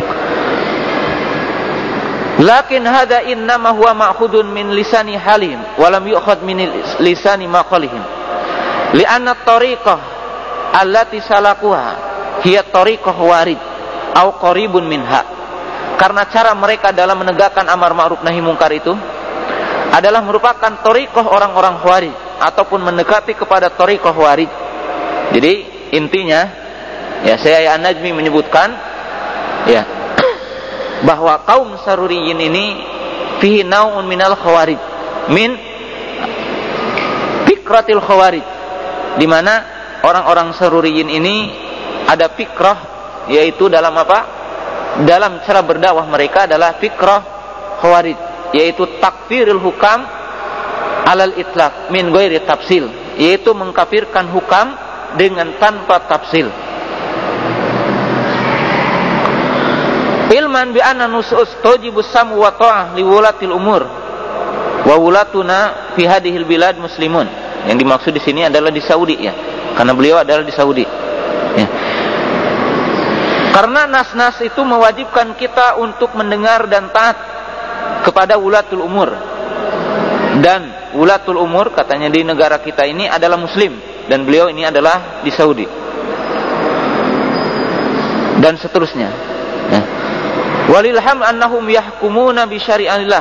Lakin hada innama huwa ma'khudun min lisani halihim wa lam yu'khad min lisani maqalihim. Li'anna at-tariqah allati salakuha hiya tariqah warid au qaribun minha. Karena cara mereka dalam menegakkan amar ma'ruf nahi mungkar itu adalah merupakan tariqah orang-orang Khawarij ataupun mendekati kepada tariqah Khawarij. Jadi intinya ya, Syekh An-Najmi menyebutkan ya bahwa kaum Saruriyin ini fihi naun minal Khawarij, min fikratil Khawarij, di mana orang-orang Saruriyin ini ada fikrah, yaitu dalam apa? Dalam cara berdakwah mereka adalah fikrah Khawarij, yaitu takfirul hukam alal itlaq min ghairi tafsil, yaitu mengkafirkan hukam dengan tanpa tafsil. Ilman bi anna nusus tajibus sam'u wa ta'ah li wulatil umur wa wulatuna fi hadhil bilad muslimun. Yang dimaksud di sini adalah di Saudi, ya, karena beliau adalah di Saudi, ya. Karena nas-nas itu mewajibkan kita untuk mendengar dan taat kepada wulatul umur. Dan wulatul umur katanya di negara kita ini adalah muslim, dan beliau ini adalah di Saudi. Dan seterusnya, ya. Walilham annahum yahkumuna bi syari'illah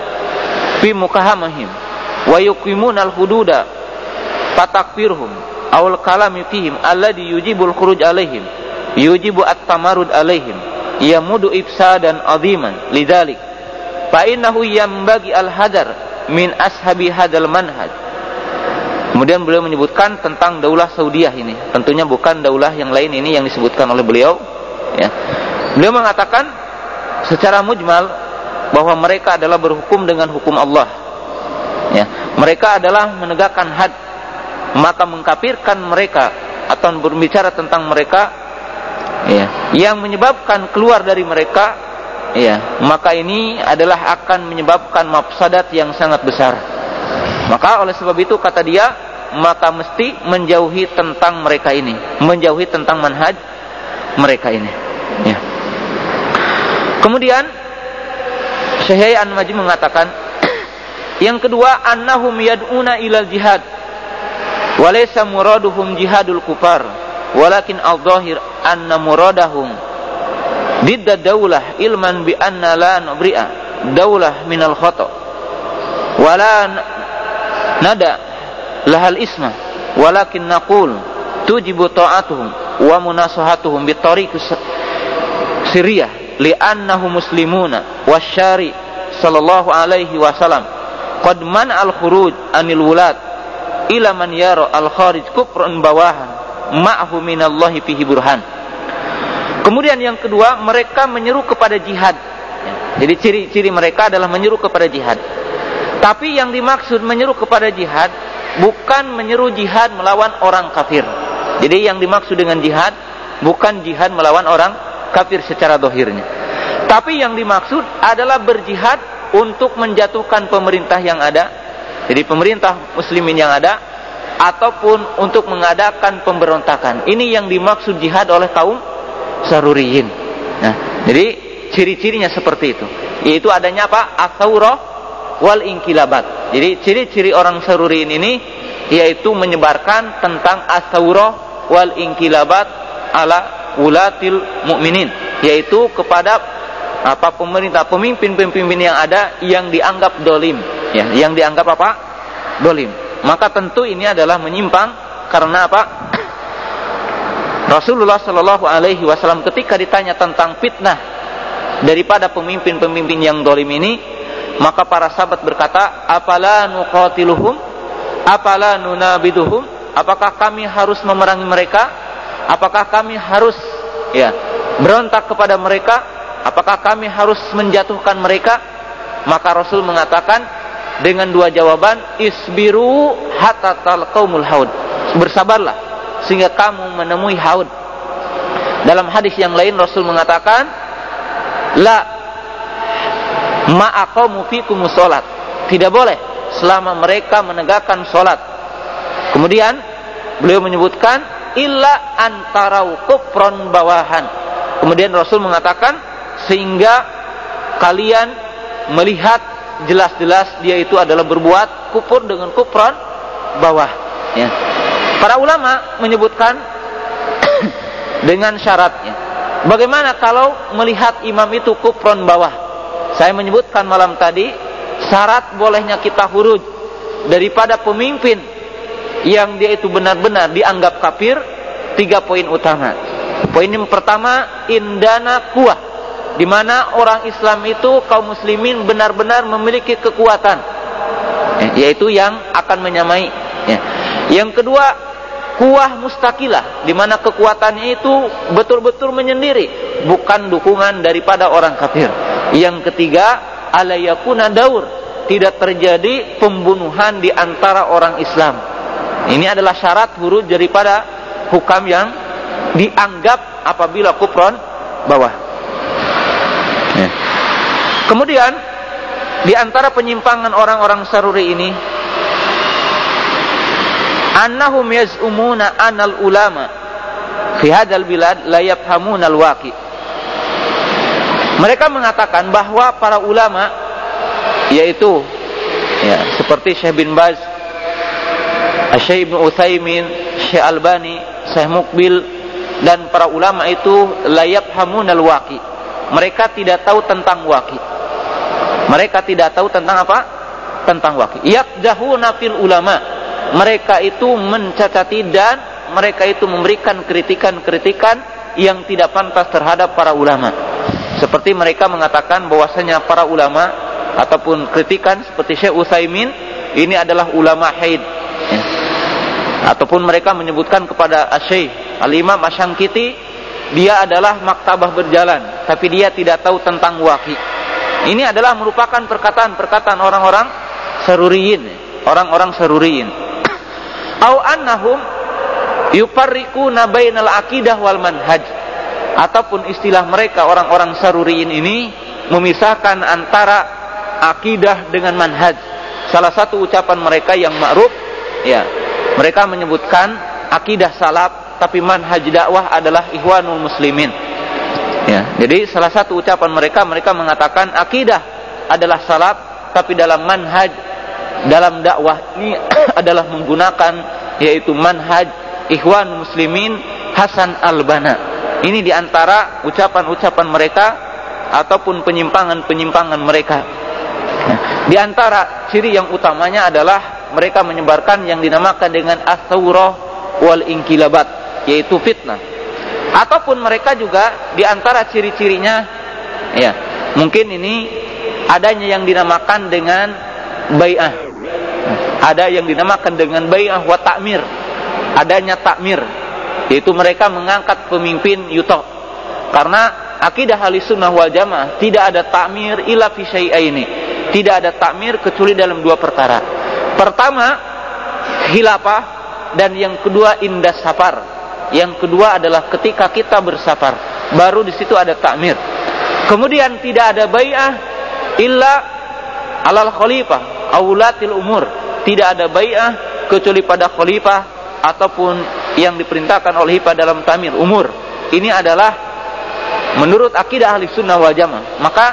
fi mukahamahim wa yuqimuna al-hududa fatakfirhum awal kalami fihim alladhi yujibul khuruj alaihim yujibu at-tamarud alaihim yamudu ifsadan aziman lidzalik fa innahu yambagi al-hadar min ashabi hadzal manhaj. Kemudian beliau menyebutkan tentang daulah Saudiyah ini, tentunya bukan daulah yang lain ini yang disebutkan oleh beliau, ya. Beliau mengatakan secara mujmal bahwa mereka adalah berhukum dengan hukum Allah, ya. Mereka adalah menegakkan had, maka mengkafirkan mereka atau berbicara tentang mereka, ya, yang menyebabkan keluar dari mereka, ya, maka ini adalah akan menyebabkan mafsadat yang sangat besar. Maka oleh sebab itu kata dia, maka mesti menjauhi tentang mereka ini, menjauhi tentang manhaj mereka ini, ya. Kemudian Syekh An-Najmi mengatakan yang kedua, annahum yad'una ilal jihad wa laysa muraduhum jihadul kufar walakin al-zahir anna muradahum didda daulah ilman bi anna la nubri'a daulah minal khata wala nada lahal isma walakin naqul tujibu ta'atuhum wa munasahatuhum bi tariqis sirriyah li'annahu muslimuna wasyari sallallahu alaihi wasallam qad man al-khuruj anil wulat ila man yara al-kharij kufrun bawahan ma'hu minallahi fihi burhan. Kemudian yang kedua, mereka menyeru kepada jihad. Jadi ciri-ciri mereka adalah menyeru kepada jihad. Tapi yang dimaksud menyeru kepada jihad bukan menyeru jihad melawan orang kafir. Jadi yang dimaksud dengan jihad bukan jihad melawan orang kafir secara zahirnya. Tapi yang dimaksud adalah berjihad untuk menjatuhkan pemerintah yang ada. Jadi pemerintah muslimin yang ada, ataupun untuk mengadakan pemberontakan. Ini yang dimaksud jihad oleh kaum Saruriyin. Nah, jadi ciri-cirinya seperti itu. Yaitu adanya apa? As-saurah wal inqilabat. Jadi ciri-ciri orang Saruriyin ini yaitu menyebarkan tentang as-saurah wal inqilabat ala wulatil mu'minin, yaitu kepada apa pemerintah, pemimpin-pemimpin yang ada yang dianggap dolim, ya, yang dianggap apa? Dolim. Maka tentu ini adalah menyimpang karena apa? Rasulullah Shallallahu Alaihi Wasallam ketika ditanya tentang fitnah daripada pemimpin-pemimpin yang dolim ini, maka para sahabat berkata, apala nuqatiluhum, apala nunabiduhum, apakah kami harus memerangi mereka? Apakah kami harus, ya, berontak kepada mereka? Apakah kami harus menjatuhkan mereka? Maka Rasul mengatakan dengan dua jawaban, isbiru hatta talqaumul haud, bersabarlah sehingga kamu menemui haud. Dalam hadis yang lain Rasul mengatakan, la ma'aqamu fikumus salat, tidak boleh selama mereka menegakkan salat. Kemudian beliau menyebutkan illa antarau kufron bawahan. Kemudian Rasul mengatakan sehingga kalian melihat jelas-jelas dia itu adalah berbuat kufur dengan kufran bawah, ya. Para ulama menyebutkan dengan syaratnya. Bagaimana kalau melihat imam itu kufran bawah? Saya menyebutkan malam tadi syarat bolehnya kita huruj daripada pemimpin yang dia itu benar-benar dianggap kafir, 3 poin utama. Poin yang pertama, indana kuah, di mana orang Islam itu, kaum muslimin benar-benar memiliki kekuatan, yaitu yang akan menyamai, ya. Yang kedua, kuah mustaqilah, di mana kekuatannya itu betul-betul menyendiri, bukan dukungan daripada orang kafir. Yang ketiga, alayakuna daur, tidak terjadi pembunuhan di antara orang Islam. Ini adalah syarat huruf daripada hukam yang dianggap apabila kufron bawah. Ya. Kemudian di antara penyimpangan orang-orang Saruri ini, annahum yaz'umuna anal ulama fi hadzal bilad la yafhamuna al-waqi. Mereka mengatakan bahwa para ulama, yaitu, ya, seperti Syekh bin Baz, Syekh Ibnu Utsaimin, Syekh Albani, Syekh Muqbil, dan para ulama itu la yafhamuna al-waqi. Mereka tidak tahu tentang waqi. Mereka tidak tahu tentang apa? Tentang waqi. Yaqdahuna fil ulama. mereka itu mencacati dan mereka itu memberikan kritikan-kritikan yang tidak pantas terhadap para ulama. Seperti mereka mengatakan bahwasanya para ulama ataupun kritikan seperti Syekh Utsaimin ini adalah ulama haid, ya. Ataupun mereka menyebutkan kepada Syekh Al-Imam Asy-Syankiti, dia adalah maktabah berjalan tapi dia tidak tahu tentang waqi. Ini adalah merupakan perkataan-perkataan orang-orang saruriyin, orang-orang saruriyin. Au annahum yufarriquna bainal aqidah wal manhaj, ataupun istilah mereka orang-orang saruriyin ini memisahkan antara akidah dengan manhaj. Salah satu ucapan mereka yang ma'ruf, ya, mereka menyebutkan akidah salaf tapi manhaj dakwah adalah ikhwanul muslimin, ya. Jadi salah satu ucapan mereka mengatakan akidah adalah salaf tapi dalam manhaj, dalam dakwah ini adalah menggunakan yaitu manhaj ikhwanul muslimin Hasan al-Banna. Ini diantara ucapan-ucapan mereka ataupun penyimpangan-penyimpangan mereka. Di antara ciri yang utamanya adalah mereka menyebarkan yang dinamakan dengan as-sawrah wal inqilabat, yaitu fitnah. Ataupun mereka juga di antara ciri-cirinya, ya, mungkin ini adanya yang dinamakan dengan bai'ah. Ada yang dinamakan dengan bai'ah wa ta'mir. Adanya takmir, yaitu mereka mengangkat pemimpin yuto. Karena akidah Ahlussunnah wal Jamaah tidak ada takmir illa fi syai'aini. Tidak ada takmir kecuali dalam dua perkara. Pertama, khilafah, dan yang kedua indas safar. Yang kedua adalah ketika kita bersafar, baru di situ ada takmir. Kemudian tidak ada bai'ah illa alal khalifah aulatil umur. Tidak ada bai'ah kecuali pada khalifah ataupun yang diperintahkan oleh khalifah dalam takmir umur. Ini adalah menurut akidah Ahlussunnah wal Jamaah. Maka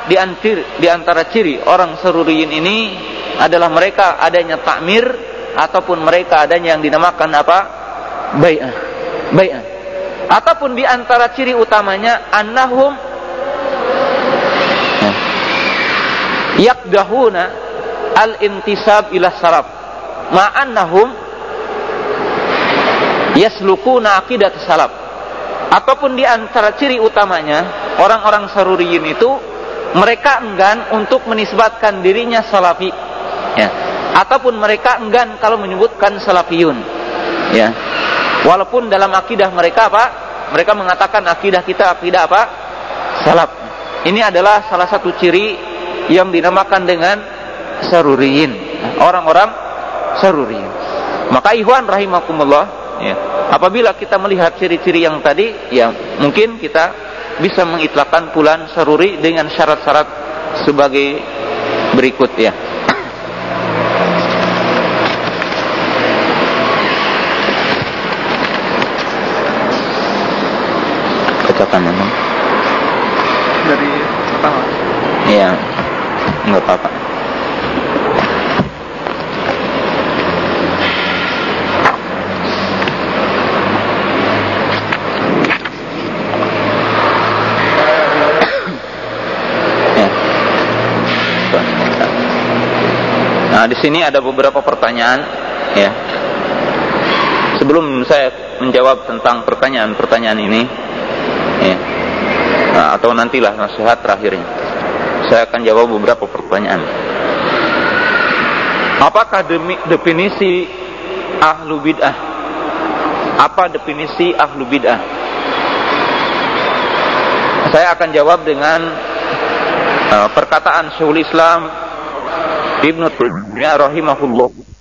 di antara ciri orang saruriyin ini adalah mereka adanya takmir ataupun mereka adanya yang dinamakan apa? Bai'ah. Ataupun di antara ciri utamanya annahum yaqdahuna al-intisab ila salaf ma'annahum yaslukuna aqidat salaf. Ataupun di antara ciri utamanya orang-orang saruriyin itu mereka enggan untuk menisbatkan dirinya salafi, ya. Ataupun mereka enggan kalau menyebutkan salafiyun, ya. Walaupun dalam akidah mereka apa? Mereka mengatakan akidah kita akidah apa? Salaf. Ini adalah salah satu ciri yang dinamakan dengan saruriyin, orang-orang saruriyin. Maka ikhwan rahimakumullah, ya. Apabila kita melihat ciri-ciri yang tadi, ya mungkin kita bisa mengitlaqkan fulan saruri dengan syarat-syarat sebagai berikut, ya. Bacakan memang dari pertama. Iya, enggak apa-apa. Nah, di sini ada beberapa pertanyaan, ya. Sebelum saya menjawab tentang pertanyaan-pertanyaan ini, ya, nah, atau nantilah nasihat terakhirnya, saya akan jawab beberapa pertanyaan. Apakah definisi ahlu bid'ah? Apa definisi ahlu bid'ah? Saya akan jawab dengan perkataan Syekhul Islam Ibnu Taimiyah rahimahullah.